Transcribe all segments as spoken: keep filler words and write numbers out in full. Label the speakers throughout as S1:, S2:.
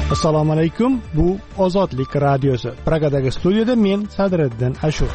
S1: Assalomu alaykum. Bu Ozodlik radiosi. Pragadagi studiyada men Sadriddin Ashur.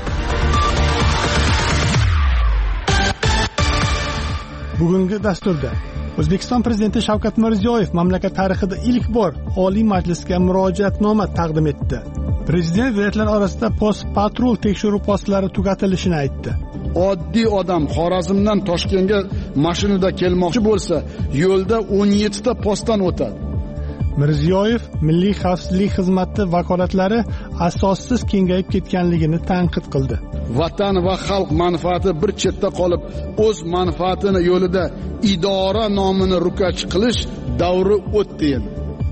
S1: Bugungi dasturda O'zbekiston prezidenti Shavkat Mirziyoyev mamlakat tarixida ilk bor Oliy Majlisga murojaatnoma taqdim etdi. Prezident viloyatlar orasida post patrul tekshiruv postlari tugatilishini aytdi.
S2: Oddiy odam Xorazmdan Toshkentga mashinada kelmoqchi bo'lsa, yo'lda o'n yetti ta postdan o'tadi.
S1: Mirziyoyev Milliy xavfsizlik xizmati vakolatlari asossiz kengayib ketganligini tanqid qildi.
S2: Vatan va xalq manfaati bir chetda qolib, o'z manfaatini yo'lida idora nomini rukash qilish davri o'tdi endi.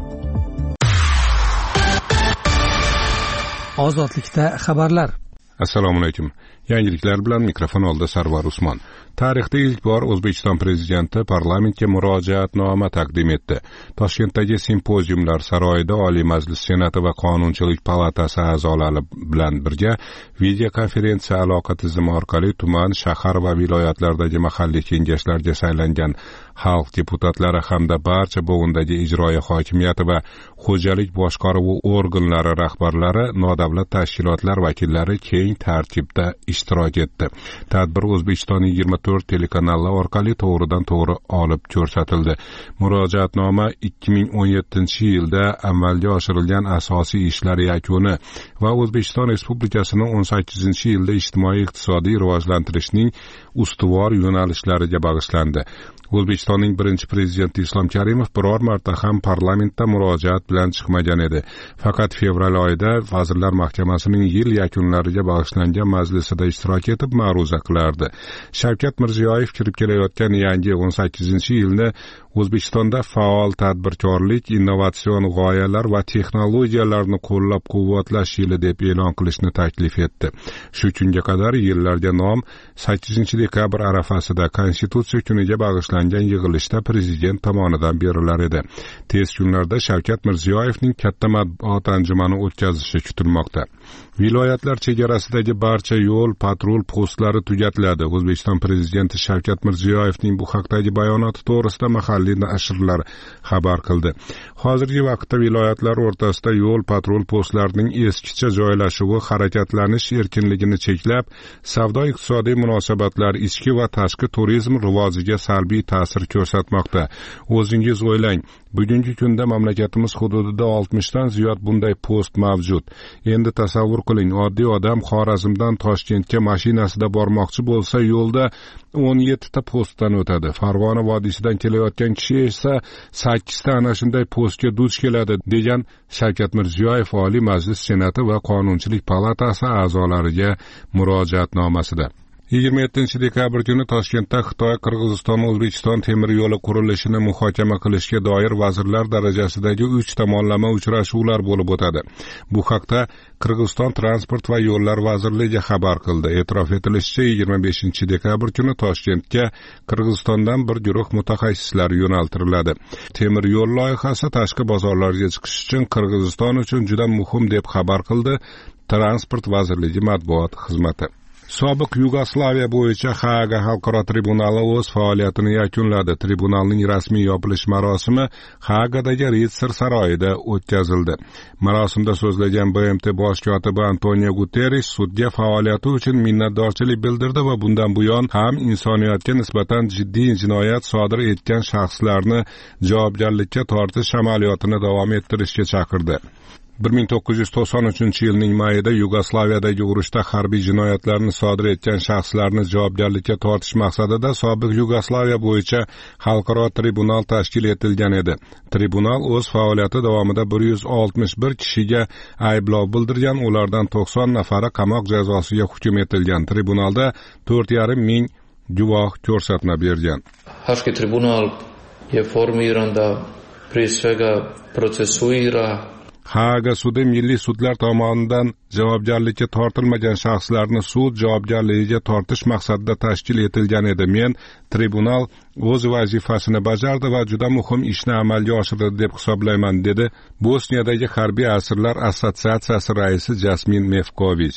S1: Ozodlikda xabarlar.
S3: Assalomu alaykum. Yangiliklar bilan mikrofon oldida Sarvar Usmon. Tarixda ilk bor O'zbekiston prezidenti parlamentga murojaatnoma taqdim etdi. Toshkentdagi simpoziumlar saroyida Oliy Majlis Senati va Qonunchilik palatasi a'zolari bilan birga video konferensiya aloqa tizimi orqali tuman, shahar va viloyatlardagi mahalliy kengashlarga saylangan xalq deputatlari hamda barcha bo'g'indagi ijroiya hokimiyati va xo'jalik boshqaruvi organlari rahbarlari, nodavlat tashkilotlar vakillari keng tartibda ishtirok etdi. Tadbir O'zbekistonning yigirma to'rt telekanali orqali to'g'ridan to'g'ri olib ko'rsatildi. Murojaatnoma ikki ming o'n yettinchi yilda amalga oshirilgan asosiy ishlar yakuni va O'zbekiston Respublikasining o'n sakkizinchi yilda ijtimoiy-iqtisodiy rivojlantirishning ustuvor yo'nalishlariga bag'ishlandi. O'zbekistonning birinchi prezidenti Islom Karimov biror marta ham parlamentda murojaat bilan chiqmagan edi. Faqat fevral oyida Vazirlar Mahkamasining yil yakunlariga bag'ishlangan majlisida ishtirok etib ma'ruza qilardi. Shavkat Mirziyoyev kirib kelayotgan yangi o'n sakkizinchi yilni O'zbekistonda faol tadbirkorlik, innovatsion g'oyalar va texnologiyalarni qo'llab-quvvatlash yili deb e'lon qilishni taklif etdi. Shu kunga qadar yillarga nom sakkizinchi dekabr arafasida Konstitutsiya kuniga bag'ishlangan yig'ilishda prezident tomonidan berilar edi. Tez kunlarda Shavkat Mirziyoyevning katta matbuot anjumani o'tkazishi kutilmoqda. Viloyatlar chegarasidagi barcha yo'l patrul postlari tugatiladi. O'zbekiston prezidenti Shavkat Mirziyoyevning bu haqdagi bayonoti to'g'risida mahalliy nashrlar xabar qildi. Hozirgi vaqtda viloyatlar o'rtasida yo'l patrul postlarining eskicha joylashuvi harakatlanish erkinligini cheklab, savdo-iqtisodiy munosabatlar, ichki va tashqi turizm rivojiga salbiy ta'sir ko'rsatmoqda. O'zingiz o'ylang, bugungi kunda mamlakatimiz hududida oltmishdan ziyod bunday post mavjud. Endi tasavvur qiling, oddiy odam Xorazmdan Toshkentga mashinasida bormoqchi bo'lsa, yo'lda o'n yetti ta postdan o'tadi. Farg'ona vodiysidan kelayotgan kishi esa sakkiz ta ana shunday postga duch keladi, degan Shavkat Mirziyoyev Oliy Majlis Senati va Qonunchilik palatasi a'zolariga murojaatnomasida. yigirma yettinchi dekabr kuni Toshkentda Xitoy, Qirg'iziston, O'zbekiston temir yo'li qurilishini muhokama qilishga doir vazirlar darajasidagi uch tomonlama uchrashuvlar bo'lib o'tadi. Bu haqda Qirg'iziston Transport va yo'llar vazirligi xabar qildi. E'tirof etilishicha, yigirma beshinchi dekabr kuni Toshkentga Qirg'izistondan bir guruh mutaxassislar yo'naltiriladi. Temir yo'l loyihasi tashqi bozorlarga chiqish uchun Qirg'iziston uchun juda muhim deb xabar qildi Transport vazirligi matbuot xizmati. Sobiq Yugoslaviya bo'yicha Haaga xalqaro tribunali o'z faoliyatini yakunladi. Tribunalning rasmiy yopilish marosimi Haagadagi Ritzer saroyida o'tkazildi. Marosimda so'zlagan B M T bosh kotibi Antonio Guterres sudga faoliyati uchun minnatdorchilik bildirdi va bundan buyon ham insoniyatga nisbatan jiddiy jinoyat sodir etgan shaxslarni javobgarlikka tortish amaliyotini davom ettirishga chaqirdi. bir ming to'qqiz yuz to'qson uchinchi yilning mayida Yugoslaviyadagi urushda harbiy jinoyatlarni sodir etgan shaxslarni javobgarlikka tortish maqsadida sobiq Yugoslaviya bo'yicha xalqaro tribunal tashkil etilgan edi. Tribunal o'z faoliyati davomida bir yuz oltmish bir kishiga ayblov bildirgan, ulardan to'qson nafari qamoq jazosiga hukm etilgan. Tribunalda to'rt yarim ming guvoh ko'rsatma bergan.
S4: Haški tribunal je formiran da prije svega procesuira
S3: Haaga sudi milliy sudlar tomonidan javobgarlikka tortilmagan shaxslarni sud javobgarligiga tortish maqsadida tashkil etilgan edi. Men tribunal o'z vazifasini bajardi va juda muhim ishni amalga oshirdi deb hisoblayman, dedi Bosniyadagi harbiy asirlar assotsiatsiyasi raisi Jasmin Mevkovich.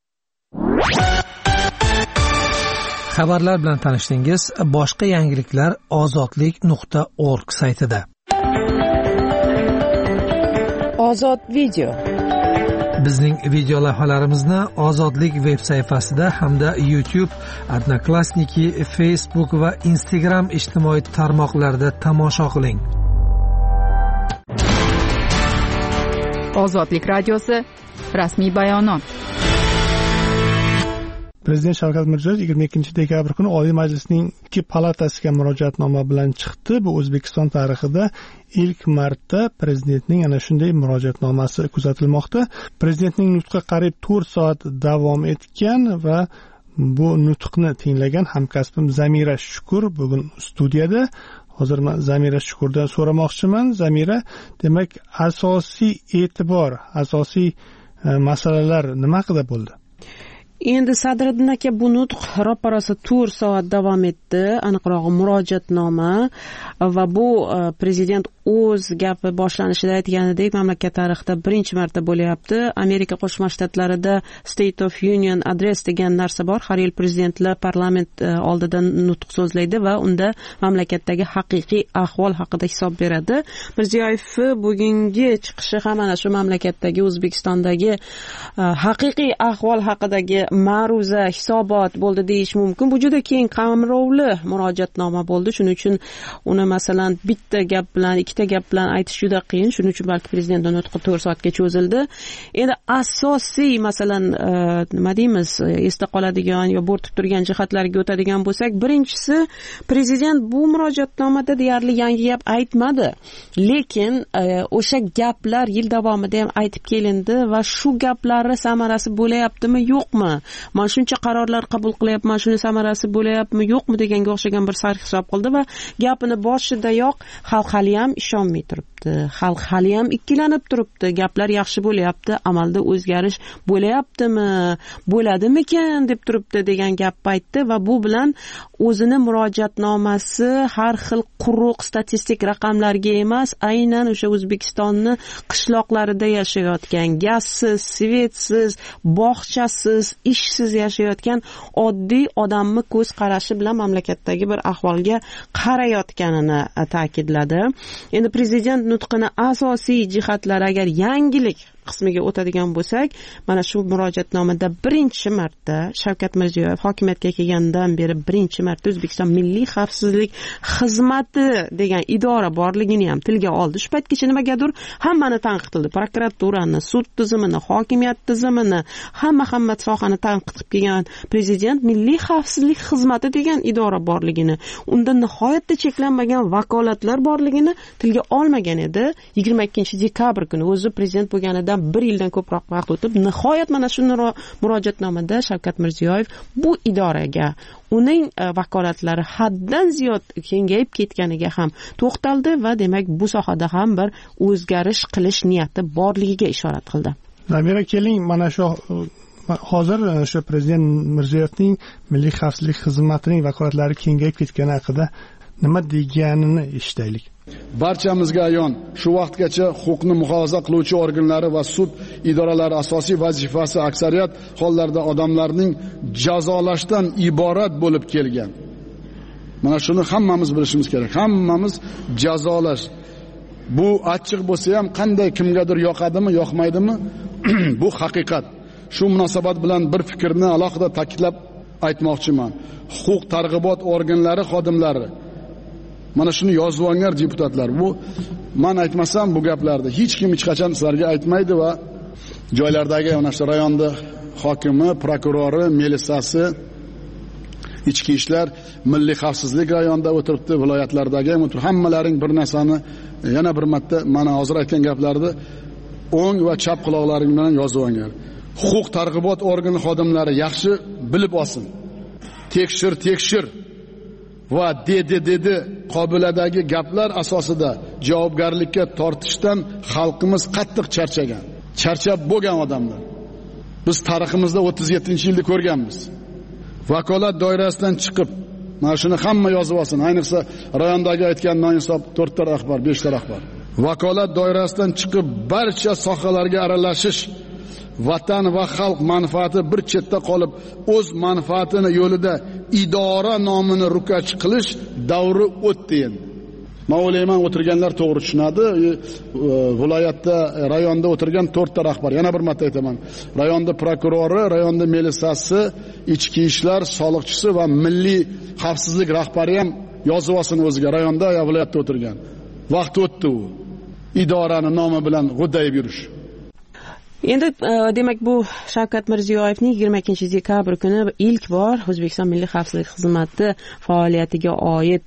S1: Xabarlar bilan tanishdingiz. Boshqa yangiliklar ozodlik nuqta org saytida.
S5: Ozod video.
S6: Bizning video lavhalarimizni Ozodlik veb sayfasida hamda YouTube, Odnoklassniki, Facebook va Instagram ijtimoiy tarmoqlarida tomosha qiling.
S7: Ozodlik radiosi rasmiy bayonot.
S1: Prezident Shavkat Mirziyoyev yigirma ikkinchi dekabr kuni Oliy Majlisning ikki palatasiga murojaatnoma bilan chiqdi. Bu O'zbekiston tarixida ilk marta prezidentning ana shunday murojaatnomasi kuzatilmoqda. Prezidentning nutqi qariyb to'rt soat davom etgan va bu nutqni tinglagan hamkasbim Zamira Shukur bugun studiyada. Hozir men Zamira Shukurdan so'ramoqchiman. Zamira, demak, asosiy e'tibor, asosiy masalalar nima haqida bo'ldi?
S8: Endi Sadriddin aka bu nutq ro'parasi to'rt soat davom etdi. Aniqrog'i murojaatnoma va bu prezident o'z gapi boshlanishida aytganidek mamlakat tarixida birinchi marta bo'lyapti. Amerika Qo'shma Shtatlarida State of Union Address degan narsa bor. Har yil prezidentlar parlament oldida nutq so'zlaydi va unda mamlakatdagi haqiqiy ahvol haqida hisob beradi. Mirziyoyev bugungi chiqishi ham mana shu mamlakatdagi, O'zbekistondagi haqiqiy ahvol haqidagi ma'ruza, hisobot bo'ldi deyish mumkin. Bu juda keng qamrovli murojaatnoma bo'ldi. Shuning uchun uni masalan bitta gap bilan, ikkita gap bilan aytish juda qiyin. Shuning uchun balki prezidentning nutqi to'rt soatga cho'zildi. Endi asosiy masalan nima deymiz, esda qoladigan yo bo'rtib turgan jihatlarga o'tadigan bo'lsak, birinchisi, prezident bu murojaatnomada deyarli yangi gap aytmadi. Lekin o'sha gaplar yil davomida ham aytib kelindi va shu gaplari samarasi bo'layaptimi, yo'qmi? Men shuncha qarorlar qabul qilyapman, shuni samarasi bo'layapmi, yo'qmi deganga o'xshagan bir sarf hisob qildi va gapini boshidayoq xalq hali ham ishonmay turibdi. Xalq hali ham ikkilanib turibdi. Gaplar yaxshi bo'layapti, amalda o'zgarish bo'layaptimi, bo'ladimikan deb turibdi degan gap aytdi va bu bilan o'zini murojaatnomasi har xil quruq statistik raqamlarga emas, aynan o'sha O'zbekistonning qishloqlarida yashayotgan, gazsiz, svetsiz, bog'chasiz, ishsiz yashayotgan oddiy odamni ko'z qarashi bilan mamlakatdagi bir ahvolga qarayotganini ta'kidladi. Endi prezident nutqini asosiy jihatlari agar yangilik qismiga o'tadigan bo'lsak, mana shu murojaatnomada birinchi marta Shavkat Mirziyoyev hokimiyatga kelgandan beri birinchi marta O'zbekiston Milliy xavfsizlik xizmati degan idora borligini ham tilga oldi. Shu paytgacha nimagadir hammani tanqid qildi. Prokuraturani, sud tizimini, hokimiyat tizimini, hamma hamma sohani tanqid qilib kelgan prezident Milliy xavfsizlik xizmati degan idora borligini, unda nihoyatda cheklanmagan vakolatlar borligini tilga olmagan edi. yigirma ikkinchi dekabr kuni o'zi prezident bo'lganida bir yildan ko'proq vaqt o'tib, nihoyat mana shu murojaatnomada Shavkat Mirziyoyev bu idoraga uning vakolatlari haddan ziyod kengayib ketganiga ham to'xtaldi va demak bu sohada ham bir o'zgarish qilish niyati borligiga ishorat qildi.
S1: Zamira, keling mana shu hozir shu prezident Mirziyoyevning Milliy xavfsizlik xizmatining vakolatlari kengayib ketgani haqida nima deganini eshitaylik.
S2: Barchamizga ayon, shu vaqtgacha huquqni muhofaza qiluvchi organlari va sud idoralari asosiy vazifasi aksariyat hollarda odamlarning jazolashdan iborat bo'lib kelgan. Mana shuni hammamiz bilishimiz kerak. Hammamiz jazolash. Bu achchiq bo'lsa ham qanday kimgadir yoqadimi, yoqmaydimi? Bu haqiqat. Shu munosabat bilan bir fikrni alohida ta'kidlab aytmoqchiman. Huquq targ'ibot organlari xodimlari, mana shuni yozib olgan deputatlar, bu men aytmasam bu gaplarni hech kim hech qachon sizlarga aytmaydi va joylardagi mana shu rayonda hokimi, prokurori, milisiyasi, ichki ishlar, milliy xavfsizlik rayonida o'tiribdi, viloyatlardagi ham o'tirib, hammalaring bir narsani yana bir marta mana hozir aytgan gaplarni o'ng va chap quloqlaring bilan yozib olgan. Huquq targ'ibot organi xodimlari yaxshi bilib olsin. Tekshir, tekshir va dedi dedi qobiladagi gaplar asosida javobgarlikka tortishdan xalqimiz qattiq charchagan. Charchab bo'lgan odamlar. Biz tariximizda o'ttiz yettinchi yilda ko'rganmiz. Vakolat doirasidan chiqib, mana shuni hamma yozib olsin. Ayniqsa rayondagi aytgan noinsof to'rtta rahbar, beshta rahbar. Vakolat doirasidan chiqib barcha sohalarga aralashish, vatan va xalq manfaati bir chetda qolib, o'z manfaatini yo'lida idora nomini rukach qilish davri o'tdi endi. Men o'ylayman, o'tirganlar to'g'ri tushunadi. Viloyatda, rayonda o'tirgan to'rtta rahbar, yana bir marta aytaman. Rayonda prokurori, rayonda militsiyasi, ichki ishlar, soliqchisi va milliy xavfsizlik rahbari ham yozib olsin o'ziga, rayonda va viloyatda o'tirgan. Vaqt o'tdi u. Idorani nomi bilan g'o'dayib yurish.
S8: Endi demak bu Shavkat Mirziyoyevning yigirma ikkinchi dekabr kuni ilk bor O'zbekiston Milliy xavfsizlik xizmati faoliyatiga oid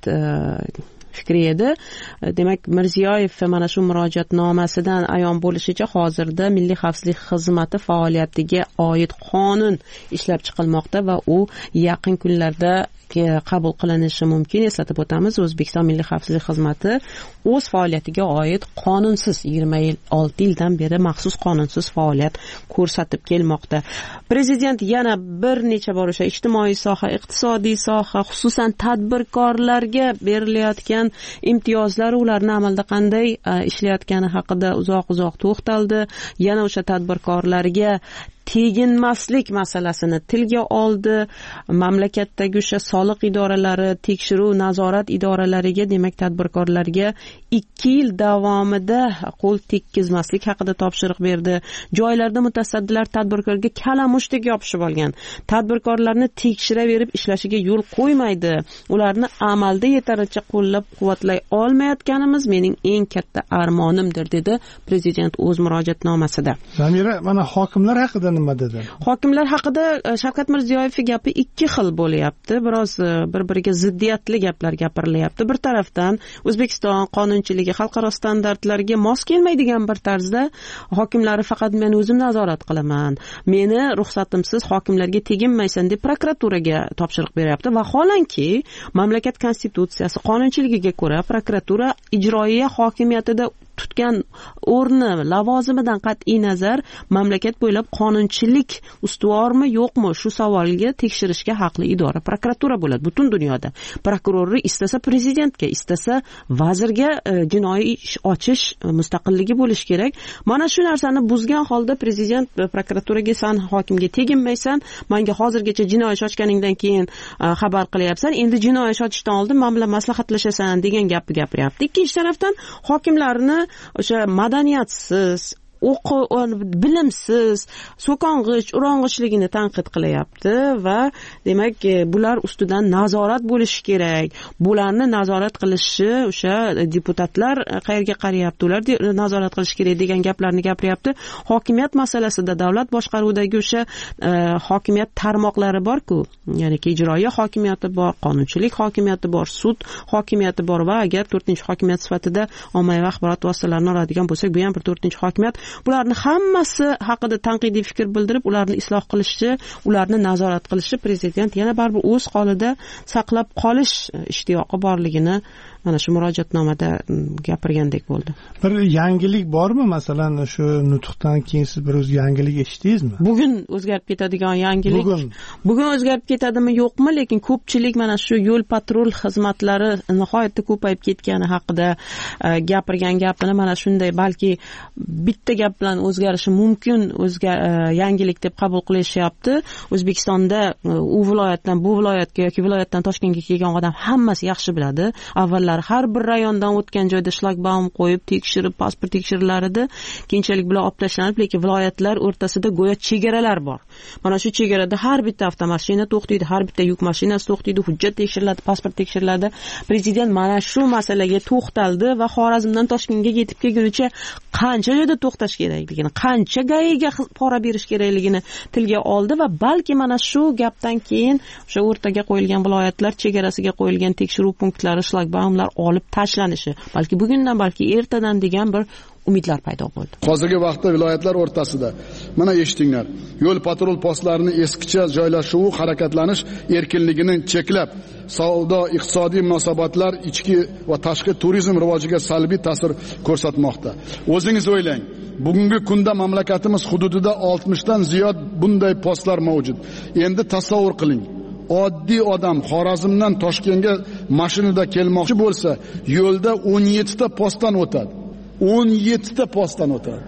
S8: fikri edi. Demak, Mirziyoyev mana shu murojaatnomasidan ayon bo'lishicha hozirda Milliy xavfsizlik xizmati faoliyatiga oid qonun ishlab chiqilmoqda va u yaqin kunlarda qabul qilinishi mumkin. Eslatib o'tamiz, O'zbekiston Milliy xavfsizlik xizmati o'z faoliyatiga oid qonunsiz yigirma olti yildan beri maxsus qonunsiz faoliyat ko'rsatib kelmoqda. Prezident yana bir necha bor o'sha ijtimoiy soha, iqtisodiy soha, xususan tadbirkorlarga berilayotgan imtiyozlar, ularni amalda qanday ishlayotgani haqida uzoq-uzoq to'xtaldi. Yana o'sha tadbirkorlarga teginmaslik masalasini tilga oldi. Mamlakatdagi o'sha soliq idoralari, tekshiruv, nazorat idoralariga, demak tadbirkorlarga ikki yil davomida qo'l tekkizmaslik haqida topshiriq berdi. Joylarda mutasaddilar tadbirkorga kalamushdek yopishib olgan. Tadbirkorlarni tekshiraverib ishlashiga yo'l qo'ymaydi. Ularni amalda yetarlicha qo'llab-quvvatlay olmayotganimiz mening eng katta armonimdir, dedi prezident o'z murojaatnomasida.
S1: Zamira, mana hokimlar haqida nima dedi?
S8: Hokimlar haqida Shavkat Mirziyoyev gapi ikki xil bo'lyapti. Biroz bir-biriga ziddiyatli gaplar gapirilyapti. Bir tarafdan O'zbekiston qonunchiligi xalqaro standartlarga mos kelmaydigan bir tarzda hokimlari faqat men o'zim nazorat qilaman, meni ruxsatimsiz hokimlarga teginmaysan deb prokuraturaga topshiriq beryapti. Vaholanki mamlakat konstitutsiyasi qonunchiligiga ko'ra prokuratura ijroiya hokimiyatida tutgan o'rni, lavozimidan qat'iy nazar mamlakat bo'ylab qonunchilik ustuvormi yo'qmi, shu savolga tekshirishga haqli idora prokuratura bo'ladi butun dunyoda. Prokurorni istasa prezidentga, istasa vazirga jinoiy ish ochish mustaqilligi bo'lishi kerak. Mana shu narsani buzgan holda prezident prokuraturaga san hokimga teginmaysan, menga hozirgacha jinoiy ish ochganingdan keyin xabar qilyapsan, endi jinoiy ish ochishdan oldin men bilan maslahatlashasan degan gapni gapiryapti. Ikkinchi tarafdan hokimlarni o'sha madaniyatsiz, o'qi bilimsiz, so'kong'ich, urong'ichligini tanqid qilyapti va demak bular ustidan nazorat bo'lishi kerak. Bularni nazorat qilishi o'sha deputatlar qayerga qarayapti, ular nazorat qilish kerak degan gaplarni gapiryapti. Hokimiyat masalasida davlat boshqaruvidagi o'sha e, hokimiyat tarmoqlari bor-ku, ya'ni ijroiya hokimiyati bor, qonunchilik hokimiyati bor, sud hokimiyati bor va agar to'rtinchi hokimiyat sifatida ommaviy axborot vositalarini oladigan bo'lsak, bu ham bir to'rtinchi hokimiyat. Bularni hammasi haqida tanqidiy fikr bildirib, ularni isloh qilishi, ularni nazorat qilishi prezident yana baribir o'z qolida saqlab qolish ishtiyoqi borligini mana shu murojaatnomada gapirgandek bo'ldi.
S1: Bir yangilik bormi? Masalan, shu nutqdan keyin siz bir o'z yangilik eshitdingizmi?
S8: Bugun o'zgarib ketadigan yangilik. Bugun bugun o'zgarib ketadimi, yo'qmi? Lekin ko'pchilik mana shu yo'l patrul xizmatlari nihoyatda ko'payib ketgani haqida gapirgan gapini mana shunday, balki bitta gap bilan o'zgarishi mumkin, o'zga yangilik deb qabul qilishyapti. O'zbekistonda u viloyatdan bu viloyatga yoki viloyatdan Toshkentga kelgan odam hammasi yaxshi biladi. Avvallar har bir rayondan o'tgan joyda shlagbaum qo'yib, tekshirib, pasport tekshirilar edi. Keyinchalik bular olib tashlanib, lekin viloyatlar o'rtasida go'yo chegaralar bor. Mana shu chegarada har bitta avtomashina to'xtaydi, har bitta yuk mashinasi to'xtaydi, hujjat tekshiriladi, pasport tekshiriladi. Prezident mana shu masalaga to'xtaldi va Xorazmdan Toshkentga yetib kelgunicha qancha joyda to'xtash kerakligini, qancha gayiga pora berish kerakligini tilga oldi va balki mana shu gapdan keyin o'sha o'rtaga qo'yilgan viloyatlar chegarasiga qo'yilgan tekshiruv punktlari, shlagbaumlar olib tashlanishi, balki bugundan, balki ertadan degan bir umidlar paydo bo'ldi.
S2: Hozirgi vaqtda viloyatlar o'rtasida mana eshitinglar, yo'l patrul postlarining eskicha joylashuvi, harakatlanish erkinligini cheklab, savdo iqtisodiy munosabatlar, ichki va tashqi turizm rivojiga salbiy ta'sir ko'rsatmoqda. O'zingiz o'ylang, bugungi kunda mamlakatimiz hududida oltmishdan ziyod bunday postlar mavjud. Endi tasavvur qiling, oddiy odam Xorazmdan Toshkentga mashinada kelmoqchi bo'lsa, yo'lda o'n yetti ta postdan o'tadi. o'n yetti ta postdan o'tadi.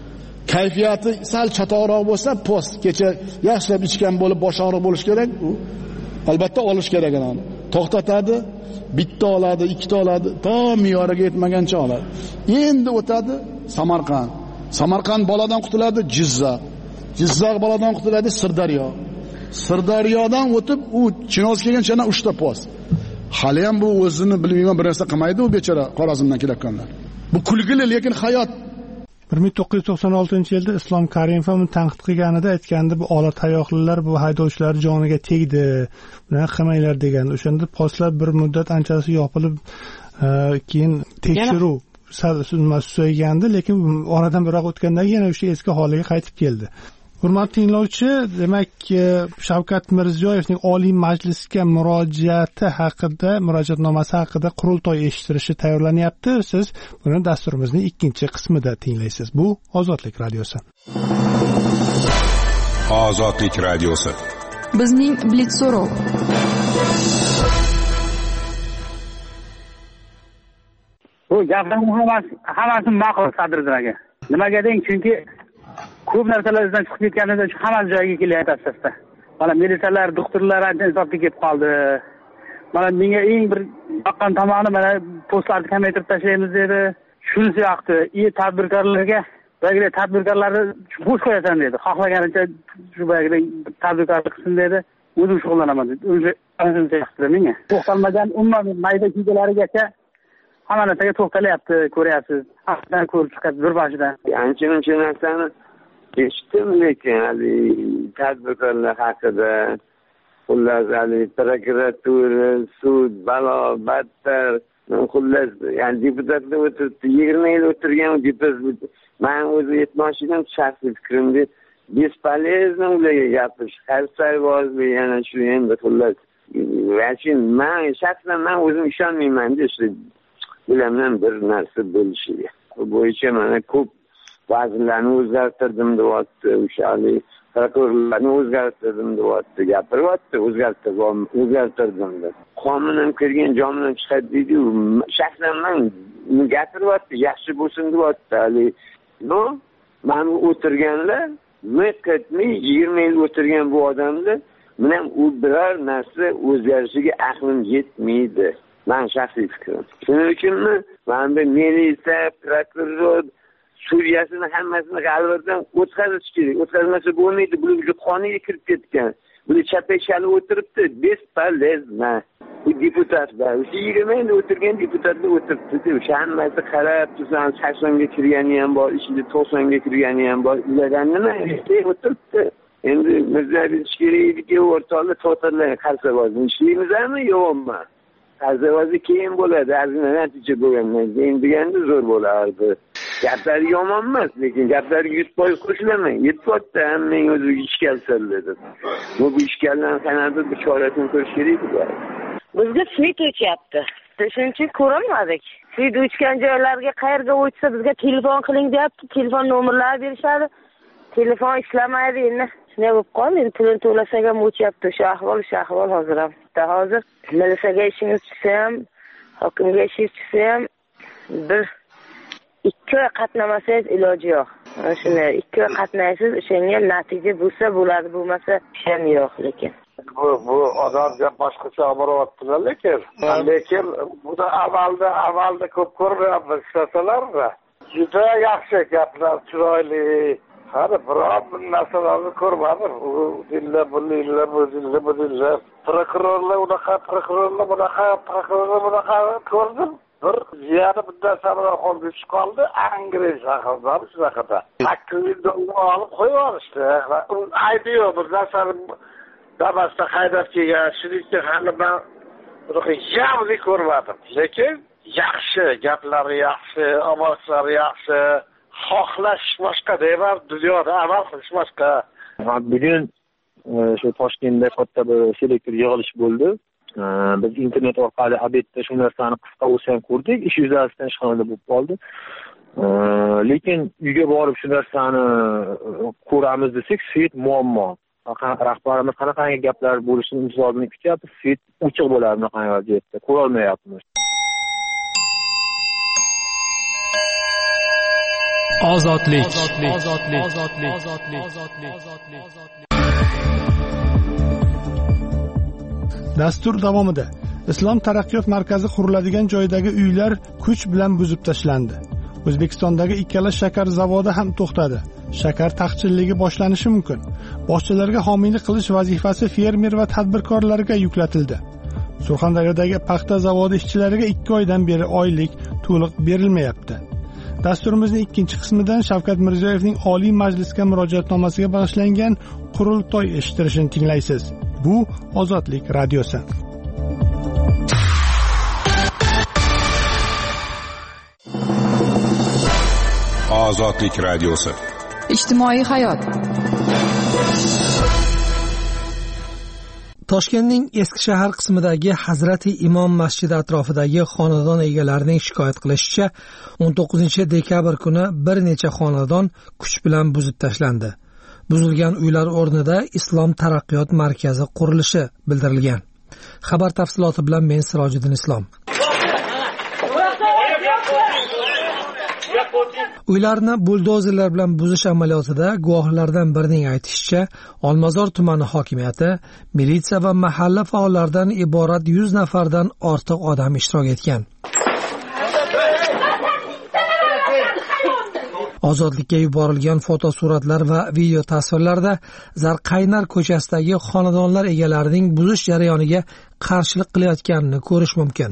S2: Kayfiyati sal chatoqroq bo'lsa, post kecha yaxshilab ichgan bo'lib, boshog'roq bo'lish kerak. Albatta olish kerak uni. to'xtatadi, bitta oladi, ikkita oladi, to me'yoriga yetmagancha oladi. Endi o'tadi Samarqand. Samarqand boladan qutuladi Jizzax. Jizzax boladan qutuladi Sirdaryo. Sirdaryodan o'tib u Chinoz kelgancha uchta post. Hali ham bu o'zini bilmayman bir narsa qilmaydi u bechora Xorazmdan kelayotganlar. Bu kulgili lekin hayot.
S1: bir ming to'qqiz yuz to'qson oltinchi yilda Islom Karimov uni tanqid qilganida aytgandi, bu ola tayoqlilar bu haydovchilar joniga tegdi, bunaqa qilmanglar degan. O'shanda postlar bir muddat anchasi yopilib, keyin tekshiruv susaygandi, lekin oradan biroq o'tgandan keyin yana o'sha eski holiga qaytib keldi. Hurmatli tinglovchi, demak, Shavkat Mirziyoyevning Oliy Majlisga murojaati haqida, murojaatnomasi haqida qurultoy eshittirishi tayyorlanyapti. Siz buni dasturimizning ikkinchi qismida tinglaysiz. Bu Ozodlik radiosi.
S3: Ozodlik radiosi.
S7: Bizning Blitz so'rov.
S5: Bu gaplarning hammasi hammasi ma'qul Sadriddin aka. Nimaga deng? Chunki ko'p narsalar izdan chiqib ketganida shu hamma joyga kelyapti asosda. Mana militsiyalar, doktorlar ancha insofga ketib qoldi. Mana menga eng bir yoqqan tomoni mana postlarni kamaytirib tashlaymiz dedi. Shunisi yoqdi. I tadbirkorlarga bag'ri tadbirkorlarni bo'sh qo'yasan dedi. Xohlaganicha shu bag'ri tadbirkorlik qilsin dedi. O'zim shug'ullanaman dedi. O'zi ancha yoqdi menga. To'xtalmagan umuman mayda kiygalarigacha hamma narsaga to'xtalyapti, ko'ryapsiz. Haftadan ko'rib chiqadi bir boshidan.
S9: Ancha-muncha narsani eshitdim, lekin hali tadbirkorlar haqida xullas hali prokuratura, sud, balo, battar, xullas, ya'ni deputatlar o'tiribdi, yigirma yil o'tirgan deputat, men o'zi yetmoshligim shaxsiy fikrimda bespolezno ularga gapirish, xavfsizlik yana shu endi xullas. Lekin men shaxsan men o'zim ishonmayman-da shu bilan bir narsa bo'lishiga. Bu bo'yicha mana ko'p vazirlarni o'zgartirdim deyapti, o'shali prokurorlarni o'zgartirdim deyapti, gapiryapti, o'zgartirdim, o'zgartirdim deb. Qonun kirgan jomidan chiqadi deydi-ku. Shaxsan men gapiryapti, yaxshi bo'lsin deyapti. Hali no, men o'tirganlar, meqatni yigirma yil o'tirgan bu odamlar bilan u biror narsa o'zgarishiga aqlim yetmaydi. Men shaxsiy fikrim. Shuning uchunmi men bu militsiya, prokuror Suriyasini hammasini g'alvadan o'tkazish kerak. O'tkazmasa bo'lmaydi. Bular qonunga kirib ketgan. Bular chapakshali o'tiribdi. Bespolezno. Bu deputatlar, o'sha yigirma yil o'tirgan deputatlar o'tiribdi. O'sha hammasi qarab tursan, saksonga kirgani ham bor, ichida to'qsonga kirgani ham bor. Ulardan nima o'tiribdi? Endi Mirziyoyev kerakki, o'rtoqlar to'xtatlar qarsavozni ishlaymizmi yo'qmi? Qarsavozi keyin bo'ladi, azina natija bo'lgandan keyin deganda zo'r bo'lardi. Gaplar yomon emas, lekin gaplar yuz foiz qo'shilaman. Yetibdi, hammang o'zi ishkalsan dedi. Bu bu ishkallarni qanday bir chorasini ko'rish kerak.
S10: Bizga svet o'chyapti. Shuning uchun ko'rolmadik. Svet o'chgan joylarga qayerga o'chsa bizga telefon qiling deyapti. Telefon nomerlarini berishadi. Telefon ishlamaydi endi. Shunday bo'lib qoldi. Pulni to'lasak ham o'chyapti. Shu ahvol, shu ahvol hozir ham. Hozir militsiyaga ishingiz tushsa ham, hokimga ishingiz tushsa ham bir ikki oy qatnamasangiz iloji yo'q. Shunday ikki oy qatnaysiz, o'shanga natija bo'lsa bo'ladi, bo'lmasa ham yo'q lekin.
S11: Bu bu odamga boshqacha boryaptilar lekin. Lekin bu da avalda avalda ko'p ko'ryapmiz istasalar-da. Juda yaxshi gaplar, chiroyli. Hali biror bir narsalarni ko'rmadim. U dilla bulla, bu dilla bu dilla. Prokurorlar unaqa, prokurorlar bunaqa, prokurorlar bunaqa ko'rdim. Bir ziyada bundan sonra qolib qoldi, Angren shahrida shunaqada. sakkiz yil dollar olib qo'yib aydiyo bir narsani Damasda haydab kelgan, shuning uchun hali men bunaqa javli ko'rmadim. Lekin yaxshi, gaplari yaxshi, ovozlari yaxshi. Xohlash boshqa deyman, dunyoda amal qilish boshqa.
S12: Bugun shu Toshkentda katta bir selektor yig'ilish bo'ldi. Biz internet orqali obedda shu narsani qisqa bo'lsa ham ko'rdik. Ish yuzasidan ishxonada bo'lib qoldi. Lekin uyga borib shu narsani ko'ramiz desak, svet muammo. Rahbarimiz qanaqa gaplar bo'lishini intizorni kutyapti. Svet ochiq bo'ladi bunaqa vaziyatda. Ko'ra olmayapmiz.
S6: Ozodlik.
S1: Dastur davomida Islom taraqqiyot markazi quriladigan joydagi uylar kuch bilan buzib tashlandi. O'zbekistondagi ikkala shakar zavodi ham to'xtadi. Shakar taqchilligi boshlanishi mumkin. Bog'chalarga homiylik qilish vazifasi fermer va tadbirkorlarga yuklatildi. Surxondaryodagi paxta zavodi ishchilariga ikki oydan beri oylik to'liq berilmayapti. Dasturimizning ikkinchi qismidan Shavkat Mirziyoyevning Oliy Majlisga murojaatnomasiga bag'ishlangan qurultoy eshittirishini tinglaysiz. Bu Ozodlik radiosi.
S3: Ozodlik radiosi.
S7: Ijtimoiy hayot.
S6: Toshkentning Eski shahar qismidagi Hazrati Imom masjidi atrofidagi xonadon egalarining shikoyat qilishicha, o'n to'qqizinchi dekabr kuni bir necha xonadon kuch bilan buzib tashlandi. Buzilgan uylar o'rnida Islom taraqqiyot markazi qurilishi bildirilgan. Xabar tafsiloti bilan men Sirojiddin Islom. Uylarni buldozerlar bilan buzish amaliyotida guvohlardan birining aytishicha, Olmazor tumani hokimiyati, militsiya va mahalla faollaridan iborat yuz nafardan ortiq odam ishtirok etgan. Ozodlikka yuborilgan fotosuratlar va video tasvirlarda Zarqaynar ko'chasidagi xonadonlar egalarining buzish jarayoniga qarshilik qilayotganini ko'rish mumkin.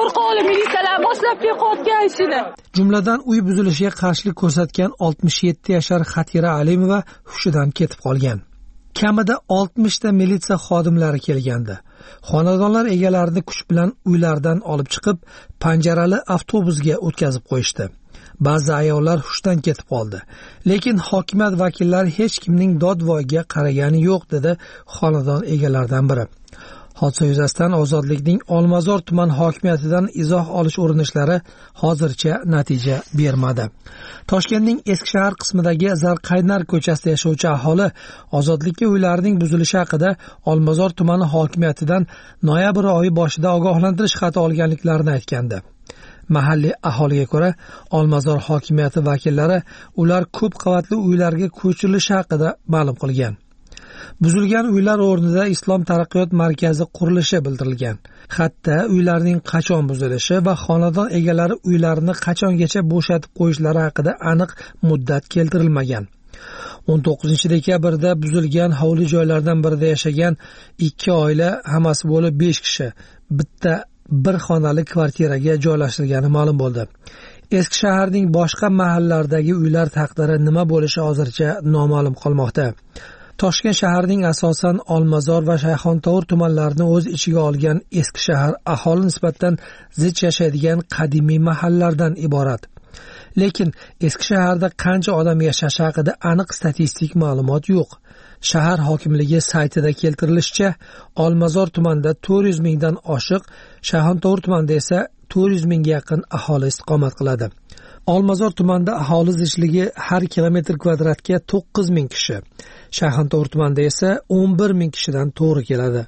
S6: Jumladan uy buzilishiga qarshilik ko'rsatgan oltmish yetti yashar Xatira Alimova hushidan ketib qolgan. Kamida oltmish ta militsiya xodimlari kelgandi. Xonadonlar egalarini kuch bilan uylardan olib chiqib, panjarali avtobusga o'tkazib qo'yishdi. Ba'zi ayollar hushdan ketib qoldi. Lekin hokimiyat vakillari hech kimning dod-voyga qaragani yo'q, dedi xonadon egalaridan biri. Hodisa yuzasidan Ozodlikning Olmazor tuman hokimiyatidan izoh olish urinishlari hozircha natija bermadi. Toshkentning Eski shahar qismidagi Zarqaynar ko'chasida yashovchi aholi Ozodlikka uylarining buzilishi haqida Olmazor tumani hokimiyatidan noyabr oyi boshida ogohlantirish xati olganliklarini aytgandi. Mahalliy aholiga ko'ra, Olmazor hokimiyati vakillari ular ko'p qavatli uylarga ko'chirilishi haqida ma'lum qilgan. Buzilgan uylar o'rnida Islom taraqqiyot markazi qurilishi bildirilgan. Xatda uylarning qachon buzilishi va xonadon egalari uylarini qachongacha bo'shatib qo'yishlari haqida aniq muddat keltirilmagan. o'n to'qqizinchi dekabrda buzilgan hovli joylardan birida yashagan ikki oila, hammasi bo'lib besh kishi, bitta bir xonali kvartiraga joylashtirilgani ma'lum bo'ldi. Eski shaharning boshqa mahallalardagi uylar taqdiri nima bo'lishi hozircha noma'lum qolmoqda. Toshkent shaharining asosan Olmazor va Shayxontohur tumanlarini o'z ichiga olgan Eski shahar aholi nisbatan zich yashaydigan qadimiy mahallalardan iborat. Lekin Eski shaharda qancha odam yashashi haqida aniq statistik ma'lumot yo'q. Shahar hokimligi saytida keltirilishicha, Olmazor tumanida to'rt yuz mingdan oshiq, Shayxontohur tumanida esa to'rt yuz mingga yaqin aholi istiqomat qiladi. Olmazor tumanida aholi zichligi har kilometr kvadratga to'qqiz ming kishi. Shayxontohur tumanida esa o'n bir ming kishidan to'g'ri keladi.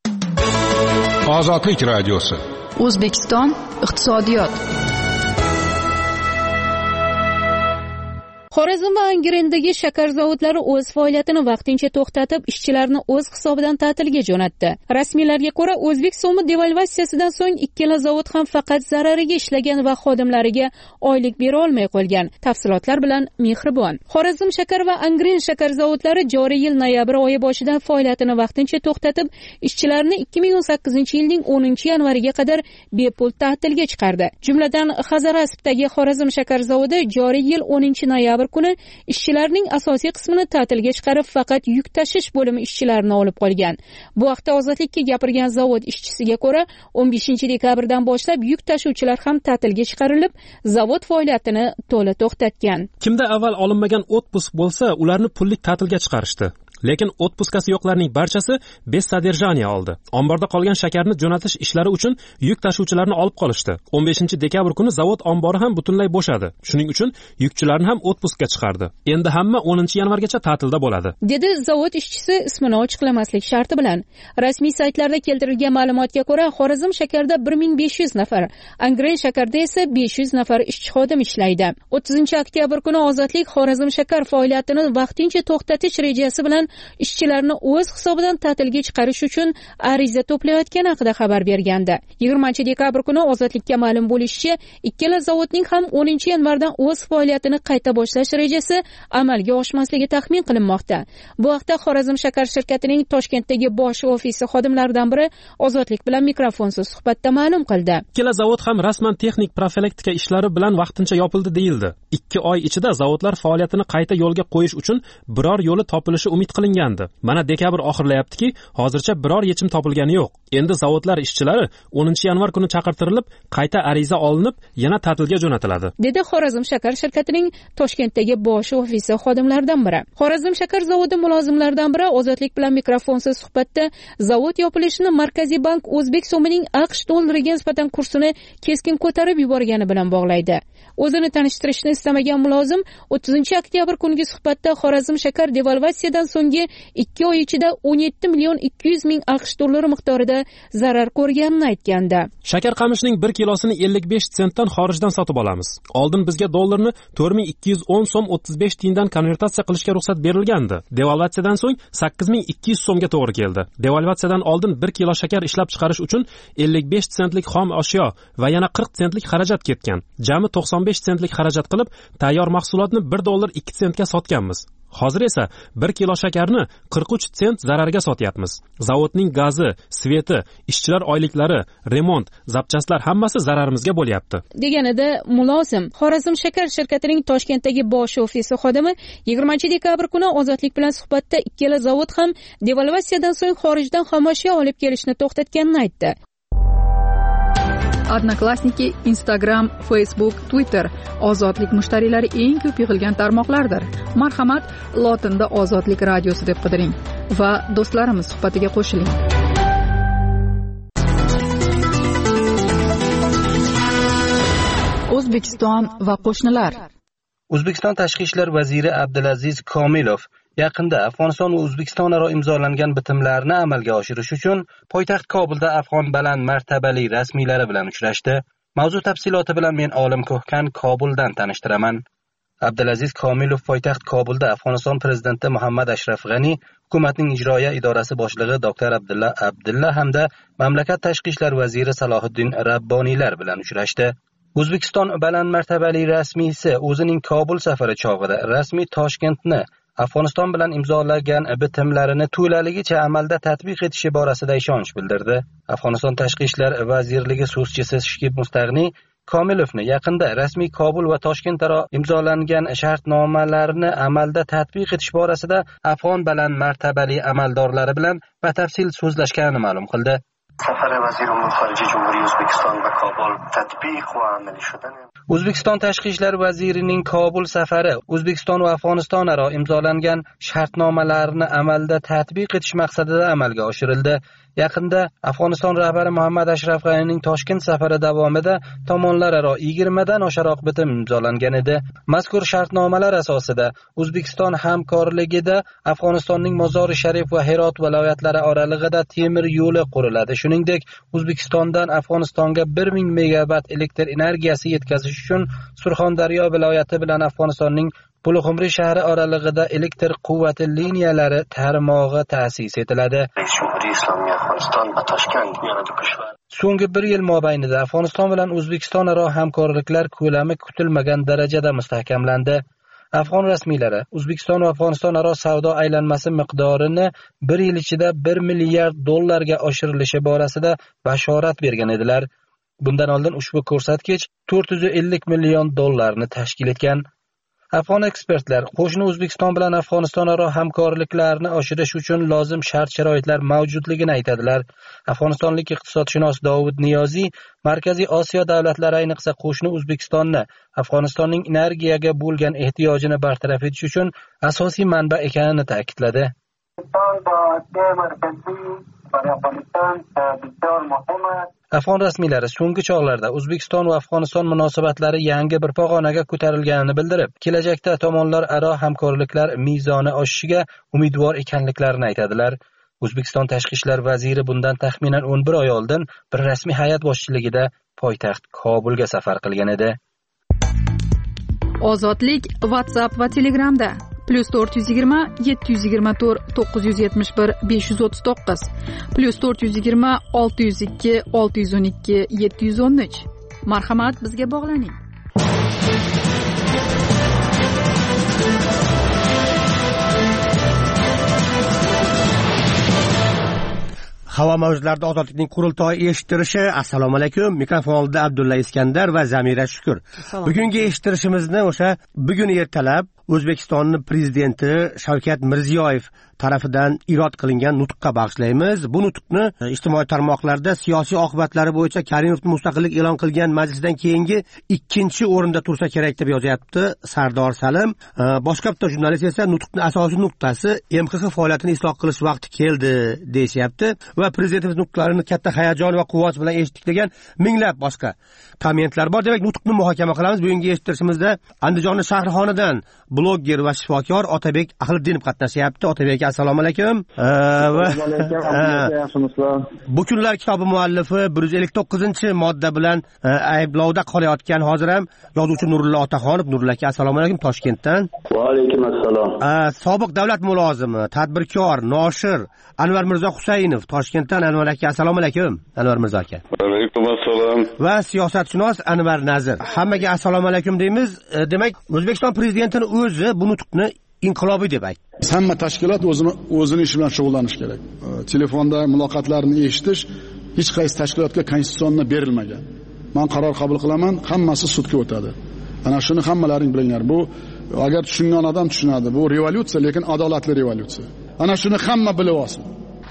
S3: Ozodlik radiosi.
S7: O'zbekiston iqtisodiyot.
S13: Xorazm va Angrendagi shakar zavodlari o'z faoliyatini vaqtincha to'xtatib, ishchilarni o'z hisobidan ta'tilga jo'natdi. Rasmiylarga ko'ra, o'zbek so'mi devalvatsiyasidan so'ng ikkala zavod ham faqat zarariga ishlagan va xodimlariga oylik bera olmay qolgan. Tafsilotlar bilan Mehribon. Xorazm shakar va Angrend shakar zavodlari joriy yil noyabr oyi boshidan faoliyatini vaqtincha to'xtatib, ishchilarni ikki ming o'n sakkizinchi yilning o'ninchi yanvariga qadar bepul ta'tilga chiqardi. Jumladan, Hazarasbdagi Xorazm shakar zavodi joriy yil o'ninchi noyabr kuni ishchilarning asosiy qismini ta'tilga chiqarib, faqat yuk tashish bo'limi ishchilarini olib qolgan. Bu haqda Ozodlikka gapirgan zavod ishchisiga ko'ra, o'n beshinchi dekabrdan boshlab yuk tashuvchilar ham ta'tilga chiqarilib, zavod faoliyatini to'la to'xtatgan.
S14: Kimda avval olinmagan отпуск bo'lsa, ularni pullik ta'tilga chiqarishdi. Lekin отпускasi yo'qlarning barchasi без содержания oldi. Omborda qolgan shakarni jo'natish ishlari uchun yuk tashuvchilarni olib qolishdi. o'n beshinchi dekabr kuni zavod ombori ham butunlay bo'shadi. Shuning uchun yukchilarni ham отпускка chiqardi. Endi hamma o'ninchi yanvargacha ta'tilda bo'ladi,
S13: dedi zavod ishchisi ismini ochiqlamaslik sharti bilan. Rasmiy saytlarda keltirilgan ma'lumotga ko'ra, Xorazm shakarda bir ming besh yuz nafar, Angrend shakarda esa besh yuz nafar ishchi xodim ishlaydi. o'ttizinchi oktyabr kuni Ozodlik Xorazm shakar faoliyatini vaqtincha to'xtatish rejasi bilan ishchilarni o'z hisobidan ta'tilga chiqarish uchun ariza to'playotgani haqida xabar bergandi. yigirmanchi dekabr kuni Ozodlikka ma'lum bo'lishicha, ikkala zavodning ham o'ninchi yanvardan o'z faoliyatini qayta boshlash rejasi amalga oshmasligi taxmin qilinmoqda. Bu haqda Xorazm shakar shirkatining Toshkentdagi bosh ofisi xodimlaridan biri Ozodlik bilan mikrofonsiz suhbatda ma'lum qildi.
S14: Ikkala zavod ham rasman texnik profilaktika ishlari bilan vaqtincha yopildi deyildi. ikki oy ichida zavodlar faoliyatini qayta yo'lga qo'yish uchun biror yo'li topilishi umid qilingandi. Mana dekabr oxirlayaptiki, hozircha biror yechim topilgani yo'q. Endi zavodlar ishchilari o'ninchi yanvar kuni chaqirtirilib, qayta ariza olinib, yana ta'tilga jo'natiladi,
S13: dedi Xorazm shakar shirkatining Toshkentdagi bosh ofisi xodimlaridan biri. Xorazm shakar zavodi mulozimlaridan biri Ozodlik bilan mikrofonsiz suhbatda zavod yopilishini Markaziy bank O'zbek so'mining AQSh dollariga nisbatan kursini keskin ko'tarib yuborgani bilan bog'laydi. O'zini tanishtirishni istamagan mulozim o'ttizinchi oktyabr kungi suhbatda Xorazm shakar devalvatsiyadan so'nggi ikki oy ichida o'n yetti million ikki yuz ming AQSh dollari miqdorida zarar ko'rganini aytgandi.
S14: Shakar qamishning bir kilosini ellik besh sentdan xorijdan sotib olamiz. Oldin bizga dollarni to'rt ming ikki yuz o'n so'm o'ttiz besh tiyindan konvertatsiya qilishga ruxsat berilgandi. Devalvatsiyadan so'ng sakkiz ming ikki yuz so'mga to'g'ri keldi. Devalvatsiyadan oldin bir kilo shakar ishlab chiqarish uchun ellik besh sentlik xom ashyo va yana qirq sentlik xarajat ketgan. Jami to'qson besh sentlik xarajat qilib, tayyor mahsulotni bir dollar ikki sentga sotganmiz. Hozir esa bir kilo shakarni qirq uch sent zararga sotyapmiz. Zavodning gazi, sveti, ishchilar oyliklari, remont, zapchastlar hammasi zararimizga bo'lyapti,
S13: deganida mulozim. Xorazm shakar shirkatining Toshkentdagi bosh ofisi xodimi yigirmanchi dekabr kuni Ozodlik bilan suhbatda ikkala zavod ham devalvatsiyadan so'ng xorijdan xomashyo olib kelishni to'xtatganini aytdi.
S7: Odnoklassniki, Instagram, Facebook, Twitter Ozodlik mushtariylari eng ko'p yig'ilgan tarmoqlardir. Marhamat, lotinda Ozodlik radiosi deb qidiring va do'stlarimiz suhbatiga qo'shiling. O'zbekiston va qo'shnilar.
S15: O'zbekiston tashqi ishlar vaziri Abdulaziz Komilov yaqinda Afg'oniston va O'zbekiston aro imzolangan bitimlarni amalga oshirish uchun poytaxt Kobulda Afg'on baland martabali rasmiylari bilan uchrashdi. Mavzu tafsiloti bilan men Olim Ko'hkan Kobuldan tanishtiraman. Abdulaziz Komilov poytaxt Kobulda Afg'oniston prezidenti Muhammad Ashraf G'ani, hukumatning ijroiya idorasi boshlig'i doktor Abdulla Abdulla hamda mamlakat tashqi ishlar vaziri Salohiddin Rabboniylar bilan uchrashdi. O'zbekiston baland martabali rasmiysi o'zining Kobul safari chog'ida rasmiy Toshkentni Afg'oniston bilan imzolagan bitimlarini to'laligicha amalda tatbiq etishi borasida ishonch bildirdi. Afg'oniston tashqi ishlar vazirligi so'zchisi Shkib Mustag'ni Komilovni yaqinda rasmiy Kobul va Toshkent aro imzolangan shartnomalarni amalda tatbiq etish borasida afg'on baland martabali amaldorlari bilan batafsil so'zlashganini ma'lum qildi.
S16: سفر وزیر امور خارجه جمهوری ازبکستان به کابل تطبیق و عملی شدن
S15: O'zbekiston tashqi ishlar vazirining Kobul safari O'zbekiston va Afg'oniston aro imzolangan shartnomalarni amalda tatbiq etish maqsadida amalga oshirildi. Yaqinda Afg'oniston rahbari Muhammad Ashraf G'anining Toshkent safari davomida tomonlar aro yigirma dan oshiqroq bitim imzolangan edi. Mazkur shartnomalar asosida O'zbekiston hamkorligida Afg'onistonning Mozori Sharif va Herot viloyatlari oralig'ida temir yo'li quriladi. Shuningdek, O'zbekistondan Afg'onistonga bir ming megavat elektr energiyasi yetkazish uchun Surxondaryo viloyati bilan Afg'onistonning Bulug'umri shahri oralig'ida elektr quvvati liniyalari tarmog'i ta'sis etiladi. So'nggi bir yil mobaynida Afg'oniston bilan O'zbekiston aro hamkorliklar ko'lami kutilmagan darajada mustahkamlandi. Afg'on rasmiylari O'zbekiston va Afg'oniston aro savdo aylanmasi miqdorini bir yil ichida bir milliard dollarga oshirilishi borasida bashorat bergan edilar. Bundan oldin ushbu ko'rsatkich to'rt yuz ellik million dollarni tashkil etgan. Afg'on ekspertlar qo'shni O'zbekiston bilan Afg'oniston aro hamkorliklarni oshirish uchun lozim shart-sharoitlar mavjudligini aytadilar. Afg'onistonlik iqtisodshunos Dovud Niyoziy Markaziy Osiyo davlatlari ayniqsa qo'shni O'zbekistonni Afg'onistonning energiyaga bo'lgan ehtiyojini bartaraf etish uchun asosiy manba ekanini ta'kidladi. Afg'on rasmiylari so'nggi chog'larda O'zbekiston va Afg'oniston munosabatlari yangi bir pog'onaga ko'tarilganini bildirib, kelajakda tomonlar aro hamkorliklar mezoni oshishiga umidvor ekanliklarini aytadilar. O'zbekiston tashqi ishlar vaziri bundan taxminan o'n bir oy oldin bir rasmiy hay'at boshchiligida poytaxt Kobulga safar qilgan edi.
S7: Ozodlik WhatsApp va Telegramda. plyus to'rt yuz yigirma yetti yuz yigirma to'rt to'qqiz yuz yetmish bir besh yuz o'ttiz to'qqiz plyus to'rt yuz yigirma olti yuz ikki olti yuz o'n ikki yetti yuz o'n uch. Marhamat, bizga bog'laning.
S17: Havo mavjlarida ozodlikning qurultoyi eshittirishi. Assalomu alaykum. Mikrofon oldida Abdulla Iskandar va Zamira Shukur. Bugungi eshittirishimizni o'sha bugun ertalab O'zbekistonning prezidenti Shavkat Mirziyoyev tarafidan irod qilingan nutqqa bag'ishlaymiz. Bu nutqni ijtimoiy tarmoqlarda siyosiy oqibatlari bo'yicha Karimovning mustaqillik e'lon qilgan majlisdan keyingi ikkinchi o'rinda tursa kerak deb yozyapti Sardor Salim. Boshqa bitta jurnalist esa nutqning asosiy nuqtasi M X X faoliyatini isloh qilish vaqti keldi deyishyapti va prezidentimiz nutqlarini katta hayajon va quvonch bilan eshitdik degan minglab boshqa kommentlar bor. Demak, nutqni muhokama qilamiz. Bugungi eshittirishimizda Andijonning Shahrixonidan blogger va shifokor Otabek Ahliddinov qatnashyapti. Otabek, assalomu alaykum. Va bu kunlar kitobi muallifi bir yuz ellik to'qqizinchi modda bilan ayblovda qolayotgan hozir ham yozuvchi Nurullo Otaxonov. Nurullo aka, assalomu alaykum Toshkentdan.
S18: Va alaykum assalom.
S17: Sobiq davlat mulozimi, tadbirkor, noshir Anvar Mirzo Husaynov Toshkentdan. Anvar aka, assalomu alaykum. Anvar Mirzo aka.
S18: Va alaykum assalom.
S17: Va siyosatshunos Anvar Nazir. Hammaga assalomu alaykum deymiz. Demak, O'zbekiston prezidentining o'zi bu nutqni inqilobiy deb aytdi.
S2: Hamma tashkilot o'zini o'zini ishi bilan shug'ullanish kerak. Telefonda muloqotlarni eshitish hech qaysi tashkilotga konstitutsiyonda berilmagan. Men qaror qabul qilaman, hammasi sudga o'tadi. Ana shuni hammalaring bilinglar. Bu agar tushungan odam tushunadi. Bu revolyutsiya, lekin adolatli revolyutsiya. Ana shuni hamma bilib olsin.